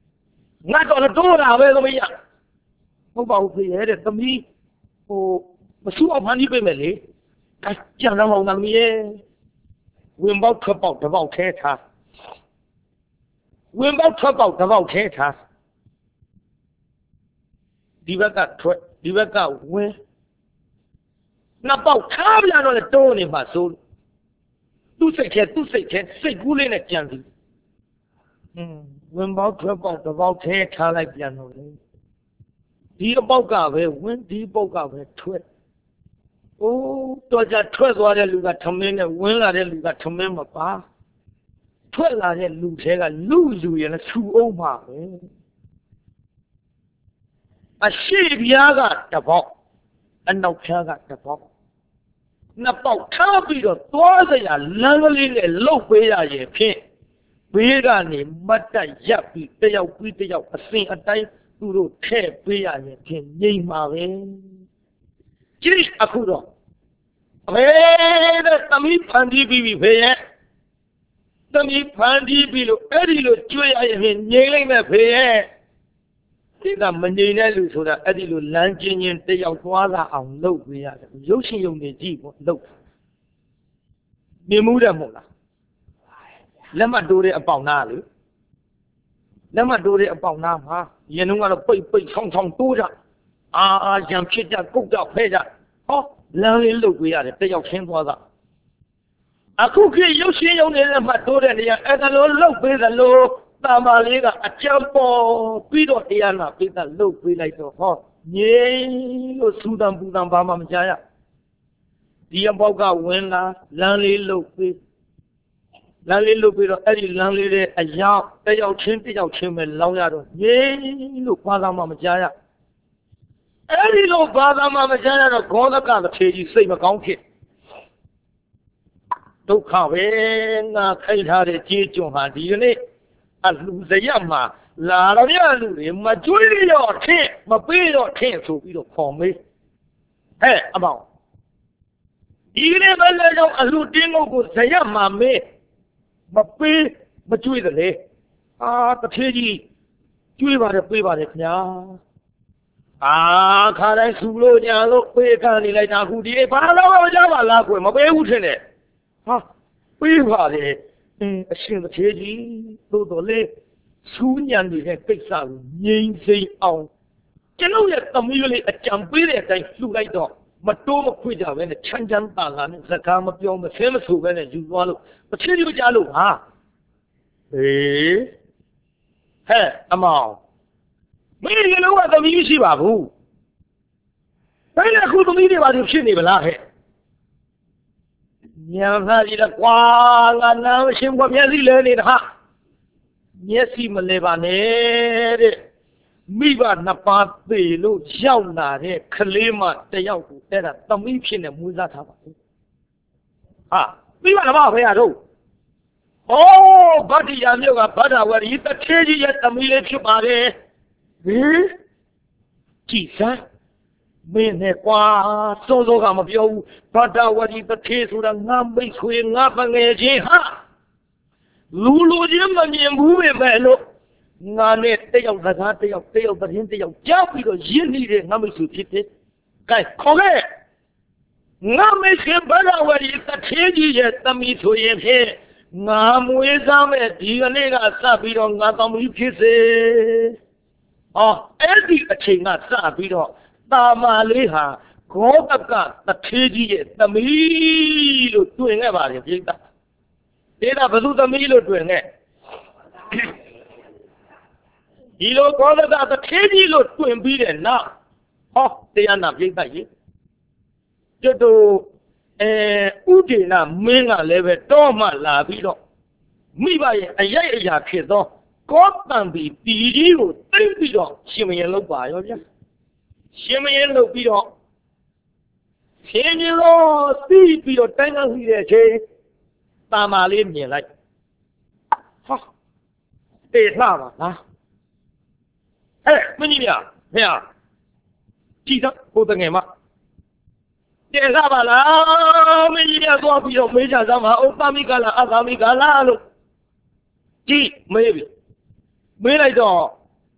သမီးရဟုတ်ပါဘူးဖေတဲ့သမီးဟိုမဆူအောင်ဖန်တီးပေးမယ်လေကြံတော့မအောင်သမီးရဲ့ဝင်ပေါက်ထွက်ပေါက်တစ်ပေါက်ထဲထားဒီဘက်ကထွက်ဒီဘက်ကဝင်နှစ်ပေါက်ထားပြန်တော့လေတိုးနေမှာဆိုသူ့စိတ်ထဲစိတ်ကူးလေးနဲ့ကြံစီဝင်ပေါက်ထွက်ပေါက်တစ်ပေါက်ထဲထားလိုက်ပြန်တော့လေဒီအပေါက်ကပဲဝင်ဒီပေါက်ကပဲထွက်အိုးတော်ကြထွက်သွားတဲ့လူကထမင်းနဲ့ဝင်လာတဲ့လူကထမင်းမပါထွက်လာတဲ့လူတွေကလူယူရင်လည်းဆူအောင်ပါပဲအရှိပြားကတပေါက်အနောက်ပြားကတပေါက်နှစ်ပေါက်ထားပြီးတော့သွားစရာလမ်းကလေးနဲ့လှုပ်ပေးရရင်ဖြင့်ဘေးကနေမတ်တက်ရပ်ပြီးတယောက်ပြီးတယောက်အစဉ်အတိုင်းသူတို့ထည့်ပေးရရင်ဖြင့်ငြိမ်ပါပဲကြည့်အခုတော့အမေတဲ့သမီးဖန်တီးပြီးပြီဖေရဲ့သမီးဖန်တီးပြီးလို့အဲ့ဒီလိုကြွရရင်ဖြင့်ငြိမ်လိုက်မဲ့ဖေရဲ့ဒီကမငြိမ်တဲ့လူဆိုတာအဲ့ဒီလိုလမ်းချင်းတယောက်သွားလာအောင်လုပ်ပေးရတယ်ရုပ်ရှင်ရုံနေကြည့်ပေါ့လုပ်မြင်မှုတယ်မဟုတ်လားလက်မှတ်တိုးတဲ့အပေါင်သားလေလက်မှတ်တိုးတဲ့အပေါင်သားမှာရင်တုန်းကတော့ပိတ်ဆောင်းတိုးကြအာရံဖြစ်ကြကုတ်ကြဖဲကြဟောလမ်းလေးလုပ်ပေးရတယ်တယောက်ချင်းသွားတာအခုခေတ်ရုပ်ရှင်ရုံနေတဲ့မှတိုးတဲ့နေရာအဲ့ဒါလိုလုပ်ပေးသလိုတာမလေးကအကြံပေါ်ပြီးတော့တရားနာပိသလှုပ်ပေးလိုက်တော့ဟောငြိမ်လို့စူတံပူတံဘာမှမကြားရဒီအပေါက်ကဝင်လာလမ်းလေးလှုပ်ပေးတော့အဲ့ဒီလမ်းလေးရဲ့အရောက်တယောက်ချင်းပဲလောင်းရတော့ငြိမ်လို့ဘာသာမှမကြားရအဲ့ဒီလိုဘာသာမှမကြားရတော့ခေါင်းသက်ကတစ်ဖြေကြီးစိတ်မကောင်းဖြစ်ဒုက္ခပဲငါခိုက်ထားတဲ့ကြေးကျွန်ဟာဒီနေ့အလူစရမှာလာတော့ရလူတွေမကျွေးရတော့ထင့်မပေးတော့ထင့်ဆိုပြီးတော့ခေါ်မေးဟဲ့အမောင်ဒီနေ့မလဲတော့အလူတင်းကိုစရမှာမေးမပေးမကျွေးတယ်လေတထေးကြီးကျွေးပါတယ်ပေးပါတယ်ခင်ဗျာခါတိုင်းဆူလို့ညာလို့ပေးခံနေလိုက်တာခုဒီဘာလို့မကြပါလားကွယ်မပေးဘူးထင်တယ်ပေးပါတယ်အရှင်တထေးကြီးသို့တော်လေဆူးညံနေတဲ့ကိစ္စကိုငြိမ်စိမ်အောင်ကျွန်ုပ်ရဲ့သမီးလေးအကြံပေးတဲ့အတိုင်းလှူလိုက်တော့မတိုးမခွေကြပဲနဲ့ချမ်းချမ်းသာသာနဲ့စကားမပြောမဆဲမဆိုပဲနဲ့ယူသွားလို့တထေးကြီးကြားလို့ဟဲ့အမောင်မင်းလည်းတော့သမီးရှိပါဘူးဘယ်နဲ့ခုသမီးတွေပါဖြစ်နေဗလားဟဲ့ညံသားကြီးတော့ကွာငါနားရှင်းပေါ်မျက်စိလဲနေတာဟာမျက်စိမလဲပါနဲ့တဲ့မိဘနှစ်ပါးသေလို့ရောက်လာတဲ့ကလေးမတယောက်ကိုအဲ့ဒါသမီးဖြစ်နေမွေးစားထားပါဘူးမိဘနှစ်ပါးဖေရတော့ဗတ္တိယမြို့ကဗတ္တဝရီတထေးကြီးရဲ့သမီးလေးဖြစ်ပါတယ်ကြည်စမ်းမင်းနဲ့ကွာစောကမပြောဘူးဗတ္တဝရီတထေးဆိုတာငါမိတ်ဆွေငါပငယ်ချင်းလူချင်းမမြင်ဘူးပဲလို့ငါနဲ့တယောက်စကားတယောက်သတင်းတယောက်ကြားပြီးတော့ရင်းနှီးတဲ့ငါမိတ်ဆွေဖြစ်တယ်။ကဲခေါ်ခဲ့ ngã mấy xem bà ra vậy ta thế gì vậy ta mi thôi em thế ngã mua ra mẹ đi cái này ngã sa bị đó ngã tao mi phía xe ấy đi cái chuyện ngã sa bị đó ta mà lấy hà có tất cả ta thế gì vậy ta mi lo tuổi nghe bà vậy chứ ta thế là bây giờ ta mi lo tuổi nghe đi lo có tất cả ta thế gì lo tuổi bị đấy na thế anh làm gì vậy cho tôi ưu tiên là mình là lấy về đó mà là vì đó mấy bài ấy ấy khi đó có tăng bị tỷ lệ của tỷ lệ đó xem mình lâu bài rồi chứ xem mình lâu bị đó xem mình lâu tỷ lệ đó tăng là gì đấy chứ ta mà lên nhìn lại ha để sao mà mấy gì vậy chỉ đó cô ta nghe mà để sao mà là mấy gì đó bị đó mấy giờ sao mà ông ba mi cả là anh mi cả là luôn chỉ mấy vị mấy này đó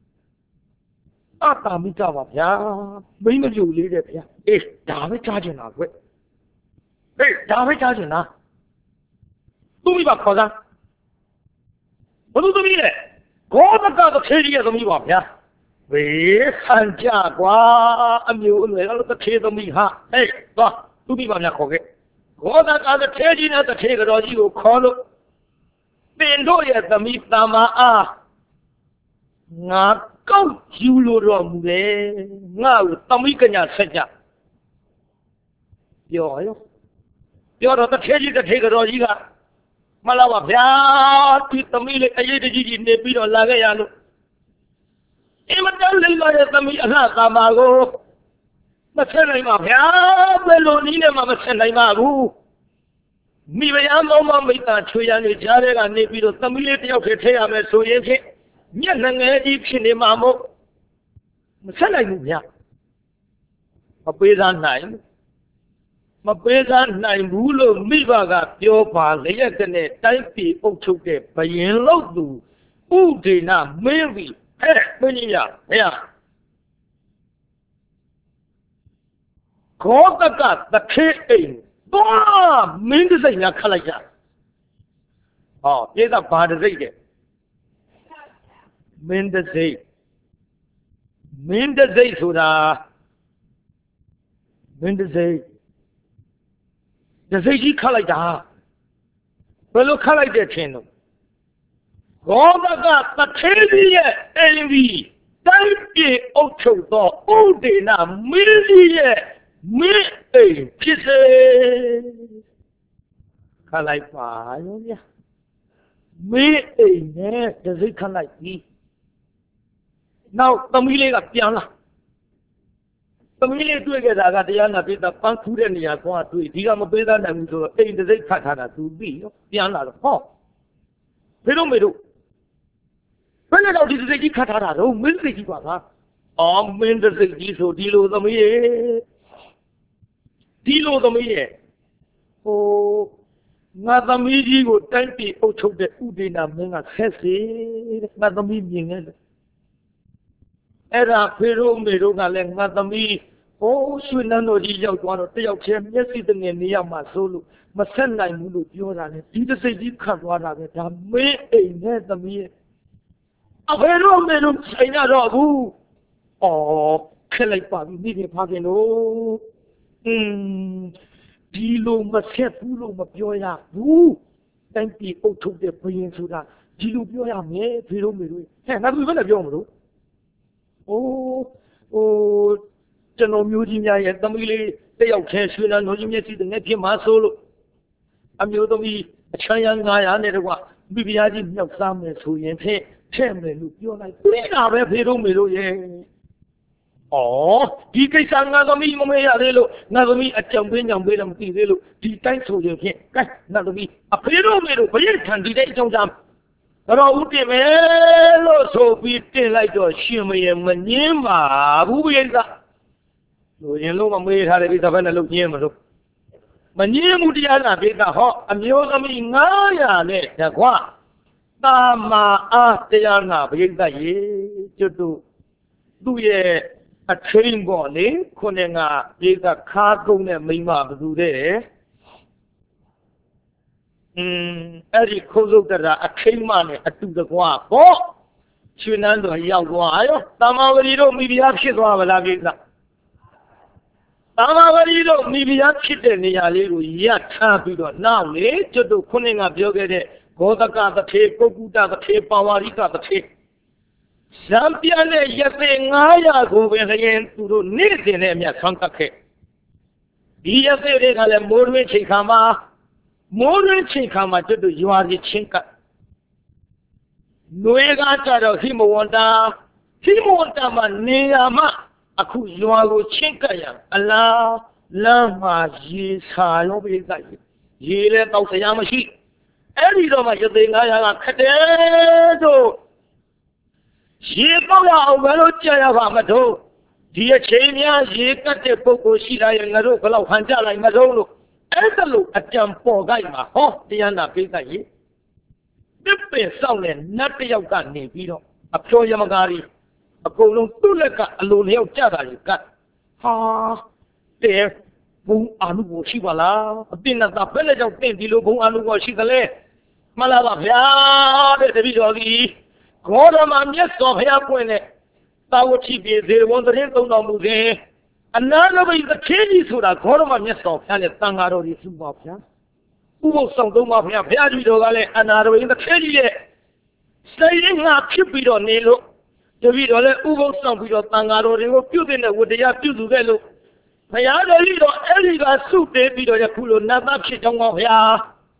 ta mi cả mà mấy ngườiอยู่เลยđấy đãไม่จ่ายจริงนะเว้ยđãไม่จ่ายจริงนะตู้มีบัตรขอจังบรรทุกตู้มีเลยก็ต้องการตัวเทียร์ตู้มีบัตรเว้ยขันจ้ากว่าမျိုးอื่นเลยแล้วตัวเทียร์ตู้มีฮะตัวตู้มีบัตรขอเกก็ต้องการตัวเทียร์นะตัวเทียร์ก็รอจีကိုခေါ်လို့เป็นတို့ရဲ့သမီးတမအားငါကောက်ယူလို့တော်မူတယ်ငါ့ကိုသမီးကညာဆက်ကြပြောတော့တစ်ထေကတော့ကြီးကမလာပါဗျာဒီသမီးလေးအရေးတကြီးနေပြီးတော့လာခဲ့ရလို့အင်မတန်လေးလာတဲ့သမီးအလှသာမာကိုမဆက်နိုင်ပါဗျာဘယ်လိုနည်းနဲ့မှမဆက်နိုင်ပါဘူးမိဖုရားမောင်မမိသားချွေရနေကြားတဲ့ကနေပြီးတော့သမီးလေးတယောက်ထဲထည့်ရမယ်ဆိုရင်ဖြင့်မျက်နှာငယ်ကြီးဖြစ်နေမှာမို့မဆက်နိုင်ဘူးဗျာမပေးစားနိုင်ဘူးလို့မိဘကပြောပါလျက်တဲ့တိုင်းပြည်အုပ်ချုပ်တဲ့ဘယင်လို့သူဥဒေနမင်းပြီးမင်းကြီးဗျာခေါ်တကတခေအိမ်တော့မင်းတစိမ့်များခတ်လိုက်ကြပြေးတာဘာတစိမ့်တဲ့မင်းတစိမ့်ဆိုတာမင်းတစိမ့်ကြီးခတ်လိုက်တာဘယ်လိုခတ်လိုက်တဲ့ထင်လို့ဘောဘကတထေးကြီးရဲ့အိမ်ကြီးတိုင်းပြည်အုပ်ချုပ်သောဥဒေနမင်းကြီးရဲ့မင်းအိမ်ဖြစ်စေခတ်လိုက်ပါရောဗျာမင်းအိမ်နဲ့တစိမ့်ခတ်လိုက်ပြီနောက်သမီးလေးကပြန်လာသမီးလေးတွေ့ခဲ့တာကတရားနာပိတာပန်းခူးတဲ့နေရာကောတွေ့ဒီကမပေးသားနိုင်ဘူးဆိုတော့အိမ်တစိမ့်ခတ်ထားတာသူပြီးရောပြန်လာတော့ဖေတို့မေတို့ဘယ်နဲ့တော့ဒီတစိမ့်ကြီးခတ်ထားတာတော့မင်းတစိမ့်ကြီးပါလားမင်းတစိမ့်ကြီးဆိုဒီလိုသမီးရဲ့ငါသမီးကြီးကိုတိုင်းပြည်အုပ်ချုပ်တဲ့ဥဒေနမင်းကဆက်စေတဲ့ငါသမီးမြင်ခဲ့တယ်အဲ့ဒါဖေတို့မေတို့ကလည်းငါသမီးရွှေနန်းတော်ကြီးရောက်သွားတော့တယောက်ချင်းမျက်စိတငယ်နေရမှာစိုးလို့မဆက်နိုင်ဘူးလို့ပြောတာလေဒီတစိမ့်ကြီးခတ်သွားတာပဲဒါမင်းအိမ်နဲ့သမီးအဖေတို့မေတို့ဆိုင်ရတော့ဘူးခက်လိုက်ပါပြီမိခင်ဖခင်တို့ဒီလိုမဆက်ဘူးလို့မပြောရဘူးတိုင်းပြည်အုပ်ချုပ်တဲ့ဘုရင်ဆိုတာဒီလိုပြောရမယ်ဖေတို့မေတို့ငါသူဘယ်နဲ့ပြောမလို့ကျွန်တော်မျိုးကြီးများရဲ့သမီးလေးတယောက်ထဲရွှေလန်းတော်ကြီးမျက်စိတငယ်ဖြစ်မှာဆိုလို့အမျိုးသမီးအချမ်းရ900နဲ့တကွမိဖုရားကြီးမြောက်စားမယ်ဆိုရင်ထဲ့မယ်လို့ပြောလိုက်တယ်ဒါပဲဖေတို့မေတို့ရဲ့ဒီကိစ္စငါသမီးမမေ့ရသေးလို့ငါသမီးအကြောင်ပေးတော့မသိသေးလို့ဒီတိုင်းဆိုရင်ဖြင့်ကဲငါသမီးအဖေတို့မေတို့ဘယ်ခံဒီတဲ့အကြောင်းကြောင့်တော့ဦးတင်မယ်လို့ဆိုပြီးတင်လိုက်တော့ရှင်မရင်မငင်းပါဘူးပြိဿဆိုရင်လုံးမမေးထားတဲ့ကိစ္စဘယ်နဲ့လို့ငင်းမလို့မငင်းမှုတရားနာပြိဿအမျိုးသမီး900နဲ့တကွတာမာအားတရားနာပြိဿရေကျွတ်တို့သူ့ရဲ့ a train body, Konenga, is a cargo and Mima do there. Every cozo that a train money at the Gua. Oh, Chinando, Yaguayo, Tamavarido, maybe Akshidwa, Lavisa. Tamavarido, maybe Akshidani, Yat, Tapido, now, to do Konenga Biogade, Godaka the tape, Kokuta the tape, Pawarika the tape. Champion, yes, I go again to do anything in your Sankake. Yes, they are a more Chikama, more Chikama to do you are the Chinka. Nuega Charo, Himonda, Neama, Aku Yuago Chinkaya, Allah, Lama, Ye Salobi, Ye let out the Yamashi. Every Roma, you think I am a cadedo. Ye Bola, Velocia Vamato, Dia Chenia, Ye Cate Poco Shira and Naroka, Hanjala, Mazolo, and the look at Jampo Gaima, oh, Diana Pita Ye. The pay sound and not the Yogani, Vino, a Pro Yamagari, a Colon Tuleka, a Lunio Chara, you got. Ah, there, Boom Anu Shivala, a dinner the village of Pendilo, Boom Anu Shigale, Malava, the Vidogi. Goraman, yes, of Hairpoint. Tawachi, they want the rental number there. Another is the Chinese who are Goraman, yes, of Tangaro is Subafia. Who will some do of your Piagido, another in the Chinese. Saying not Cupido Nelo, the Vidole, who will some with your Tangaro, they were putting it with the Yapu Velo. My other little Eliga suit, David or Yakulo, Nabachi, Tongue of Ya.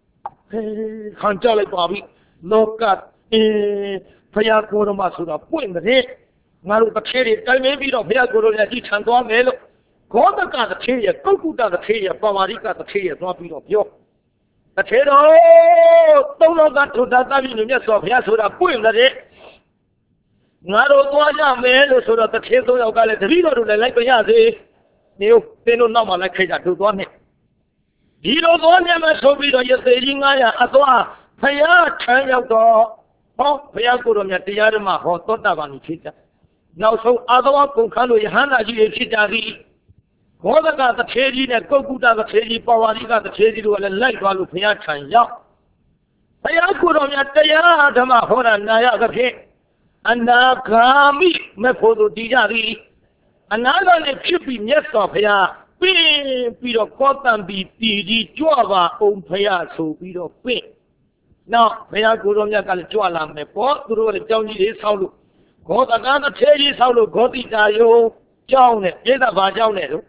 Conjole Bobby, look at. Paya Guru Masura, point the head. Maru Bakeri, tell me of Paya Guru Yadi Chandwa Melo. Gondaka the tree, Kokuta the tree, Pamarika the tree, dropping of yo. The Tedo, don't know that to that Navinus of Yasura, point the head. Naro Guaya Melo, so that the Tedo of Galetino to the Lake Yazi. They know normal like Kaya to one. Hiro Gonia, so be the Yasarinaya, Atwa, Paya, turn out door. Oh, Payakuro Yatiarma, or Totavani Chita. Now, so other Kokano Hana Chitari. Kodaka the Chedi, and Kokuta the Chedi, Pawarika the Chedi, and like Valupia Ya. Payakuro Yataya, Dama Hora Naya the He. And Kami, Mepodo Dijari. Another chippy nest of Ya. Pido Kotan be Pidi Java, own Paya, so Pido Pay. Now, Paya Guronia Kalchuala, me port Guru Johnny is Saulu. Go the Gana Terry Saulu, Gotitayo, John, Jeda Vajanedo.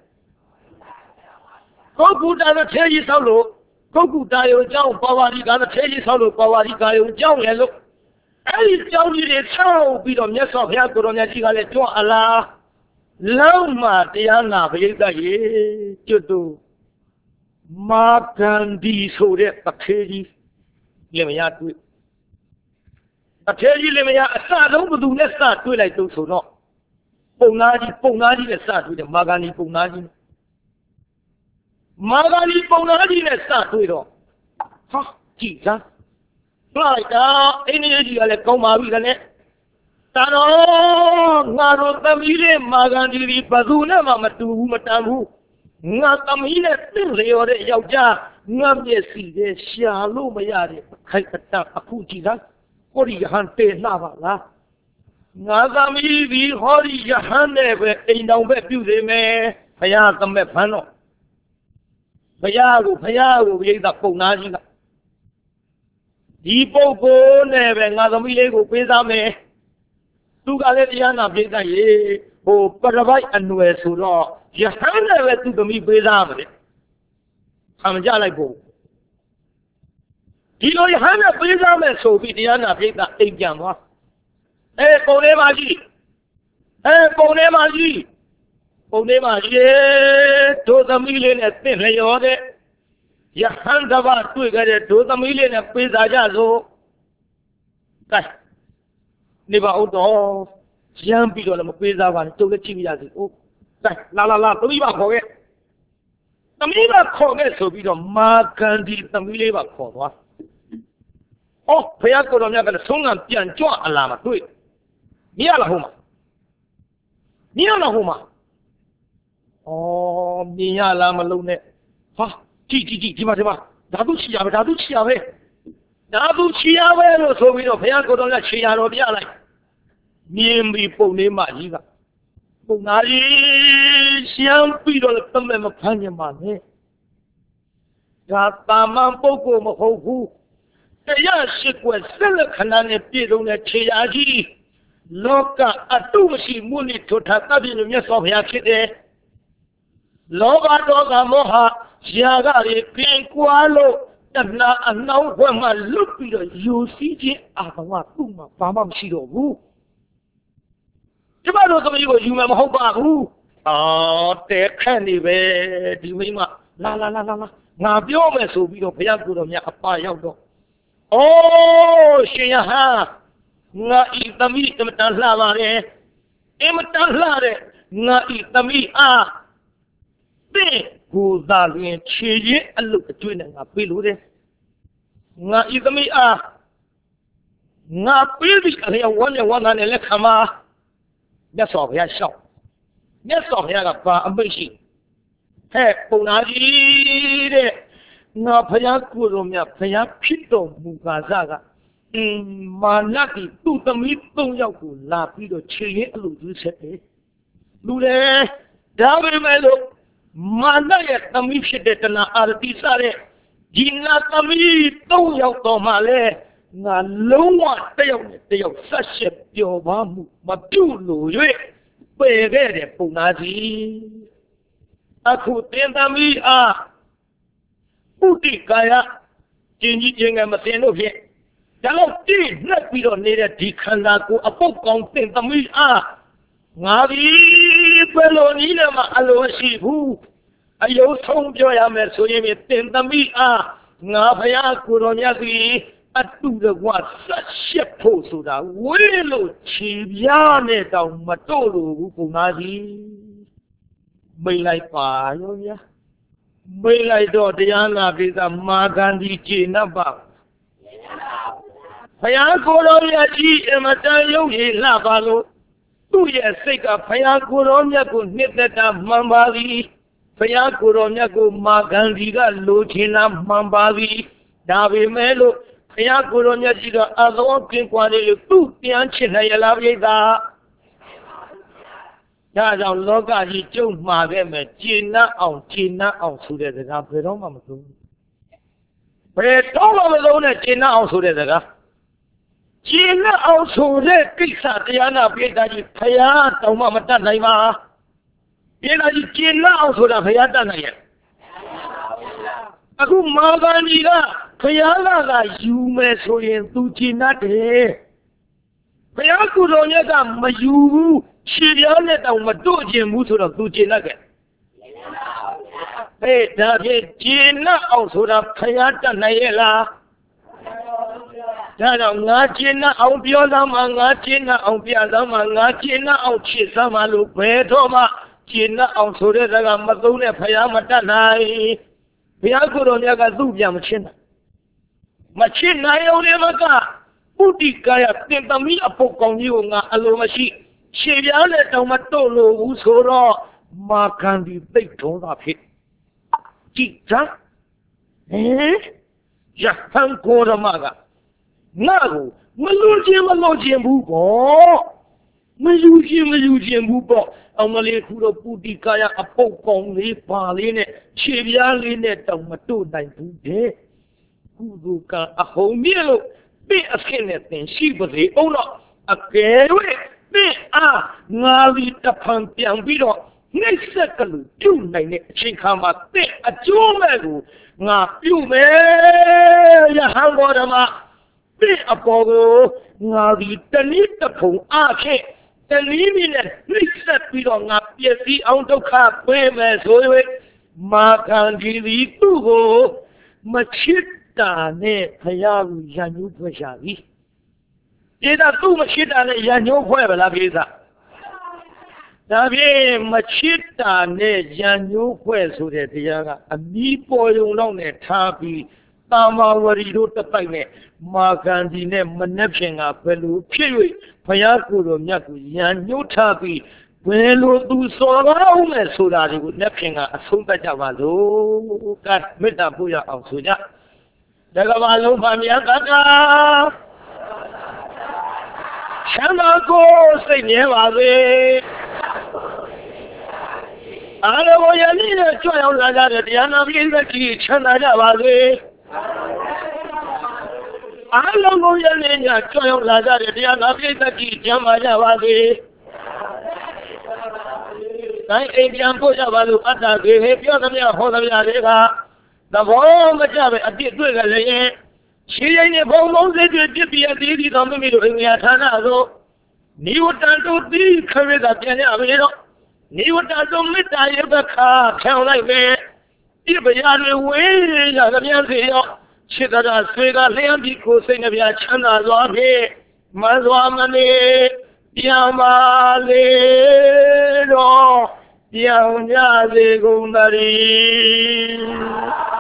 Go good and Terry Saulu, go good Dio, John, Pawari, Gana Terry Saulu, Pawari, John, hello. And Johnny is so bit of yes of Yakuronia Chigale to Allah. Lama, Diana, Veda, ye, to do. Mark and be so that the Terry. Lemia to it. I tell you, Lemia, I start over to let's start to like those who know. Ponadi, let's start with the Magani Ponadi. Magani Ponadi, let's start with it all. Ha, Jesus. Like, any like Koma, we can let. Tano, Naro Tamile, Magani, Pazuna, Mamatu, Matamu. Nakamile, Leore, Yauja. Namesi, Shalom, Mayari, Kaita, Akujiza, Hori Hante Navala. Nazami, the Hori Yahane, in the Bepuze, Payaka Mepano. Payago, Yeda Ponazina. Deepo go never, Nazamile go Pesame. Tugaletiana Beta Ye, O Paravai and Nuesura. Yahane to the me Pesame. I'm like go. You know, you have a prism, so be the other thing that take Yama. Eh, Ponemaji. Ponemaji, to the million at Penayode. Yahandava to get to the million at Pizajazo. Never out of young people of Pizavan to the Chiviazi. Oh, la, to leave out it. Tamila Koga so be the Markandi Tamila Koga. Oh, Payako Naga Song and Pian Joa Alama to it. Niala Homa. 哦，မြင်ရလားမလုံးနဲ့ဟာကြည့်ဒီမှာဓာတုချီရပဲဓာတုချီရပဲလို့ဆိုပြီးတော့ဘုရားကိုယ်တော်ကခြေရတော်ပြလိုက်မြင်ပြီးပုံလေးမှကြီးကပုံသားကြီးရှမ်းပြီးတော့တမဲမဖမ်းကြပါနဲ့ဒါတာမန်ပုဂ္ဂိုလ်မဟုတ်ဘူးတရားရှိကွယ်ဆက်လက်ခဏနဲ့ပြည့်စုံတဲ့ခြေရာကြီးလောကအတုမရှိမှုနဲ့ထွတ်ထားတတ်ပြီးမြတ်စွာဘုရားဖြစ်တယ်လောဘဒေါသမောဟရာဂတွေပင်ကွာလို့တဏှာအနှောင်းဘွဲ့မှလွတ်ပြီးတော့ယူစည်းခြင်းအာဘဝသူ့မှာဘာမှမရှိတော့ဘူးကျမတို့သမီးကိုယူမယ်မဟုတ်ပါဘူးတဲခန့်နေပဲဒီမိမလာငါပြောမယ်ဆိုပြီးတော့ဘုရားကိုယ်တော်မြတ်အပါရောက်တော့ရှင်ယဟန်ငါဤသမီးအမတန်လှပါတယ်အမတန်လှတဲ့ငါဤသမီးအားတဲ့ကိုယ်သာလျင်ခြေရင်းအလုတ်အကျွေးနဲ့ငါပြေးလို့တယ်ငါဤသမီးအားငါပြေးပြီးအလျော်ဝမ်းနဲ့ဝမ်းသာနဲ့လက်ခံပါမြတ်စွာဘုရားရှောက်မြတ်စွာဘုရားကပါအမိန့်ရှိဟဲ့ပုံနာကြီးတဲ့ငါဘုရားကိုယ်တော်မြတ်ဘုရားဖြစ်တော်မူကားကမာနတိသူ့သမီး၃ယောက်ကိုလာပြီးတော့ခြေရင်းအလိုကြီးဆက်တယ်လူလေဒါပေမဲ့လို့မာနရဲ့သမီးဖြစ်တဲ့တဏှာအာရတိစတဲ့ဒီနာသမီး၃ယောက်တော်မှလဲငါလုံးဝတယောက်နဲ့တယောက်ဆက်ဆက်ပျော်ပါမှုမပြုလို့၍ပယ်ခဲ့တဲ့ပုံသားကြီးအခုတင်သမီးအားပုတိကာယကျင်ကြီးခြင်းကမတင်လို့ဖြင့်ဒါတော့တိနှက်ပြီးတော့နေတဲ့ဒီခန္ဓာကိုယ်အပုတ်ကောင်းတင်သမီးအားငါဒီဘယ်လိုနည်းနဲ့မှအလိုရှိဘူးအယုံဆုံးပြောရမယ်ဆိုရင်တင်သမီးအားငါဘုရားကိုယ်တော်မြတ်သည်အတူတကွဆက်ရှက်ဖို့ဆိုတာဝေးလို့ခြေပြားနဲ့တောင်မတို့လို့ဘူးပုံသားကြီးမိတ်လိုက်ပါရောဗျာမိတ်လိုက်တော့တရားနာပိသမာဂန္ဒီကျေနပ်ပါဘုရားကိုယ်တော်မြတ်ကြီးအမတန်ယုံကြည်လှပါလို့သူ့ရဲ့စိတ်ကဘုရားကိုယ်တော်မြတ်ကိုနှစ်သက်တာမှန်ပါသည်ဘုရားကိုယ်တော်မြတ်ကိုမာဂန္ဒီကလိုချင်တာမှန်ပါသည်ဒါပေမဲ့လို့ဘုရားကိုယ်တော်မြတ်ကြီးကအသောကင်းကွာတယ်လို့သူ့ပြန်ချစ်နိုင်ရလားပြိဿဒါကြောင့်လောကကြီးကျုံမှာခဲ့မယ်ကျေနပ်အောင်ဆိုတဲ့စကားဘယ်တော့မှမသုံးဘူးဘယ်တော့မှမသုံးနဲ့ကျေနပ်အောင်ဆိုတဲ့စကားကျေနပ်အောင်ဆိုတဲ့ကိစ္စတရားနာပိဋကကြီးဘုရားတောင်မှမတတ်နိုင်ပါပိဋကကြီးကျေနပ်အောင်ဆိုတာဘုရားတတ်နိုင်ရဲ့အခုမာဂန္ဒီကဘုရားကယူမယ်ဆိုရင်သူကျေနပ်တယ်ဘုရားကိုယ်တော်မြတ်ကမယူဘူးခြေပြားနဲ့တောင်မတို့ခြင်းဘူးဆိုတော့သူကျေနပ်ခဲ့ဒါဖြင့်ကျေနပ်အောင်ဆိုတာဘုရားတတ်နိုင်ရဲ့လားဒါတော့ငါကျေနပ်အောင်ပြောသမှာငါကျေနပ်အောင်ပြသမှာငါကျေနပ်အောင်ချစ်သမှာလို့ဘယ်တော့မှကျေနပ်အောင်ဆိုတဲ့စကားမသုံးတဲ့ဘုရားမတတ်နိုင်ဘုရားကိုယ်တော်မြတ်ကသူ့ပြန်မချစ်နိုင်အောင်လည်းမကပုတိကာယတင်သမီးအပုတ်ကောင်းကြီးကိုငါအလိုမရှိခြေပြားနဲ့တောင်မတို့လို့ဘူးဆိုတော့မာဂန္ဒီသိတ်တော်တာဖြစ်ကြည်သာရဟန်းကိုရမကငါ့ကိုမလို့ခြင်းဘူးပေါ့မယူခြင်းဘူးပေါ့အောင်မလေးခုတော့ပုတိကာယအပုတ်ကောင်းလေးပါလေးနဲ့ခြေပြားလေးနဲ့တောင်မတို့နိုင်ဘူးတဲ့ကုသိုလ်ကအဟုန်မြင့်လို့ပြည့်အခင်နဲ့သင်ရှိပါစေအောင်တော့အကယ်၍ပြည့်အားငါဒီတဖန်ပြန်ပြီးတော့နှိမ့်ဆက်ကလူပြုနိုင်တဲ့အချိန်ခါမှာပြည့်အကျိုးမဲ့ကိုငါပြုမယ်ရဟန်းတော်ဓမ္မပြည့်အပေါ်ကိုငါဒီတနည်းတစ်ဖုံအားဖြင့်တနည်းနည်းနဲ့နှိမ့်ဆက်ပြီးတော့ငါပြည့်စည်အောင်ဒုက္ခပေးမယ်ဆို၍မာဂန္ဒီသူ့ကိုမချစ်တာနဲ့ဘုရားကိုရန်ညှိုးဖွဲ့ရှာပြီပြေသာသူ့မချစ်တာနဲ့ရန်ညှိုးဖွဲ့ဗလားပြေသာဒါဖြင့်မချစ်တာနဲ့ရန်ညှိုးဖွဲ့ဆိုတဲ့တရားကအမီးပေါ်ယုံတော့နဲ့ထားပြီးတာမာဝရီတို့တစ်ပိုက်နဲ့မာဂန္ဒီနဲ့မနှက်ဖြင်ကဘယ်လိုဖြစ်၍ဘုရားကိုယ်တော်မြတ်ကိုရန်ညှိုးထားပြီးဘယ်လိုသူစော်ကားအောင်လဲဆိုတာတွေကိုလက်ဖြင့်ကအဆုံးသတ်ကြပါစို့ကဲမေတ္တာပို့ရအောင်ဆိုကြတကဘာလုံးဖာမြတ်ကချမ်းသာကိုစိတ်မြဲပါစေအားလုံးကိုယနေ့နဲ့ကြွရောက်လာကြတဲ့တရားနာပရိသတ်ကြီးချမ်းသာကြပါစေအားလုံးကိုယနေ့ညကြွရောက်လာကြတဲ့တရားနာပရိသတ်ကြီးချမ်းသာကြပါစေတိုင်းအိမ်ပြန်ပို့ကြပါလို့အတ္တကြီးပြောသမျှဟောသမျှတွေကသဘောမကျပဲအပြစ်တွေ့ကြလေရင်ရှိရင်နဲ့ဘုံဘုံစိတ်တွေပြစ်ပြီးအသေးသေးတော်မိမိတို့အိမ်ယာဌာနသို့နိဝတ္တတို့တိခရစ်ကပြန်ရပြီတော့နိဝတ္တတို့မေတ္တာရဲ့ဘခါခံလိုက်ပဲပြပရာတွေဝေးရသမျှစေရောခြေသာဆွေကလျှံပြီးကိုယ်စိတ်နှပြချမ်းသာစွာဖြင့်မစွာမနေပြန်ပါလေတော့ပြောင်းကြစေကုန်သတည်း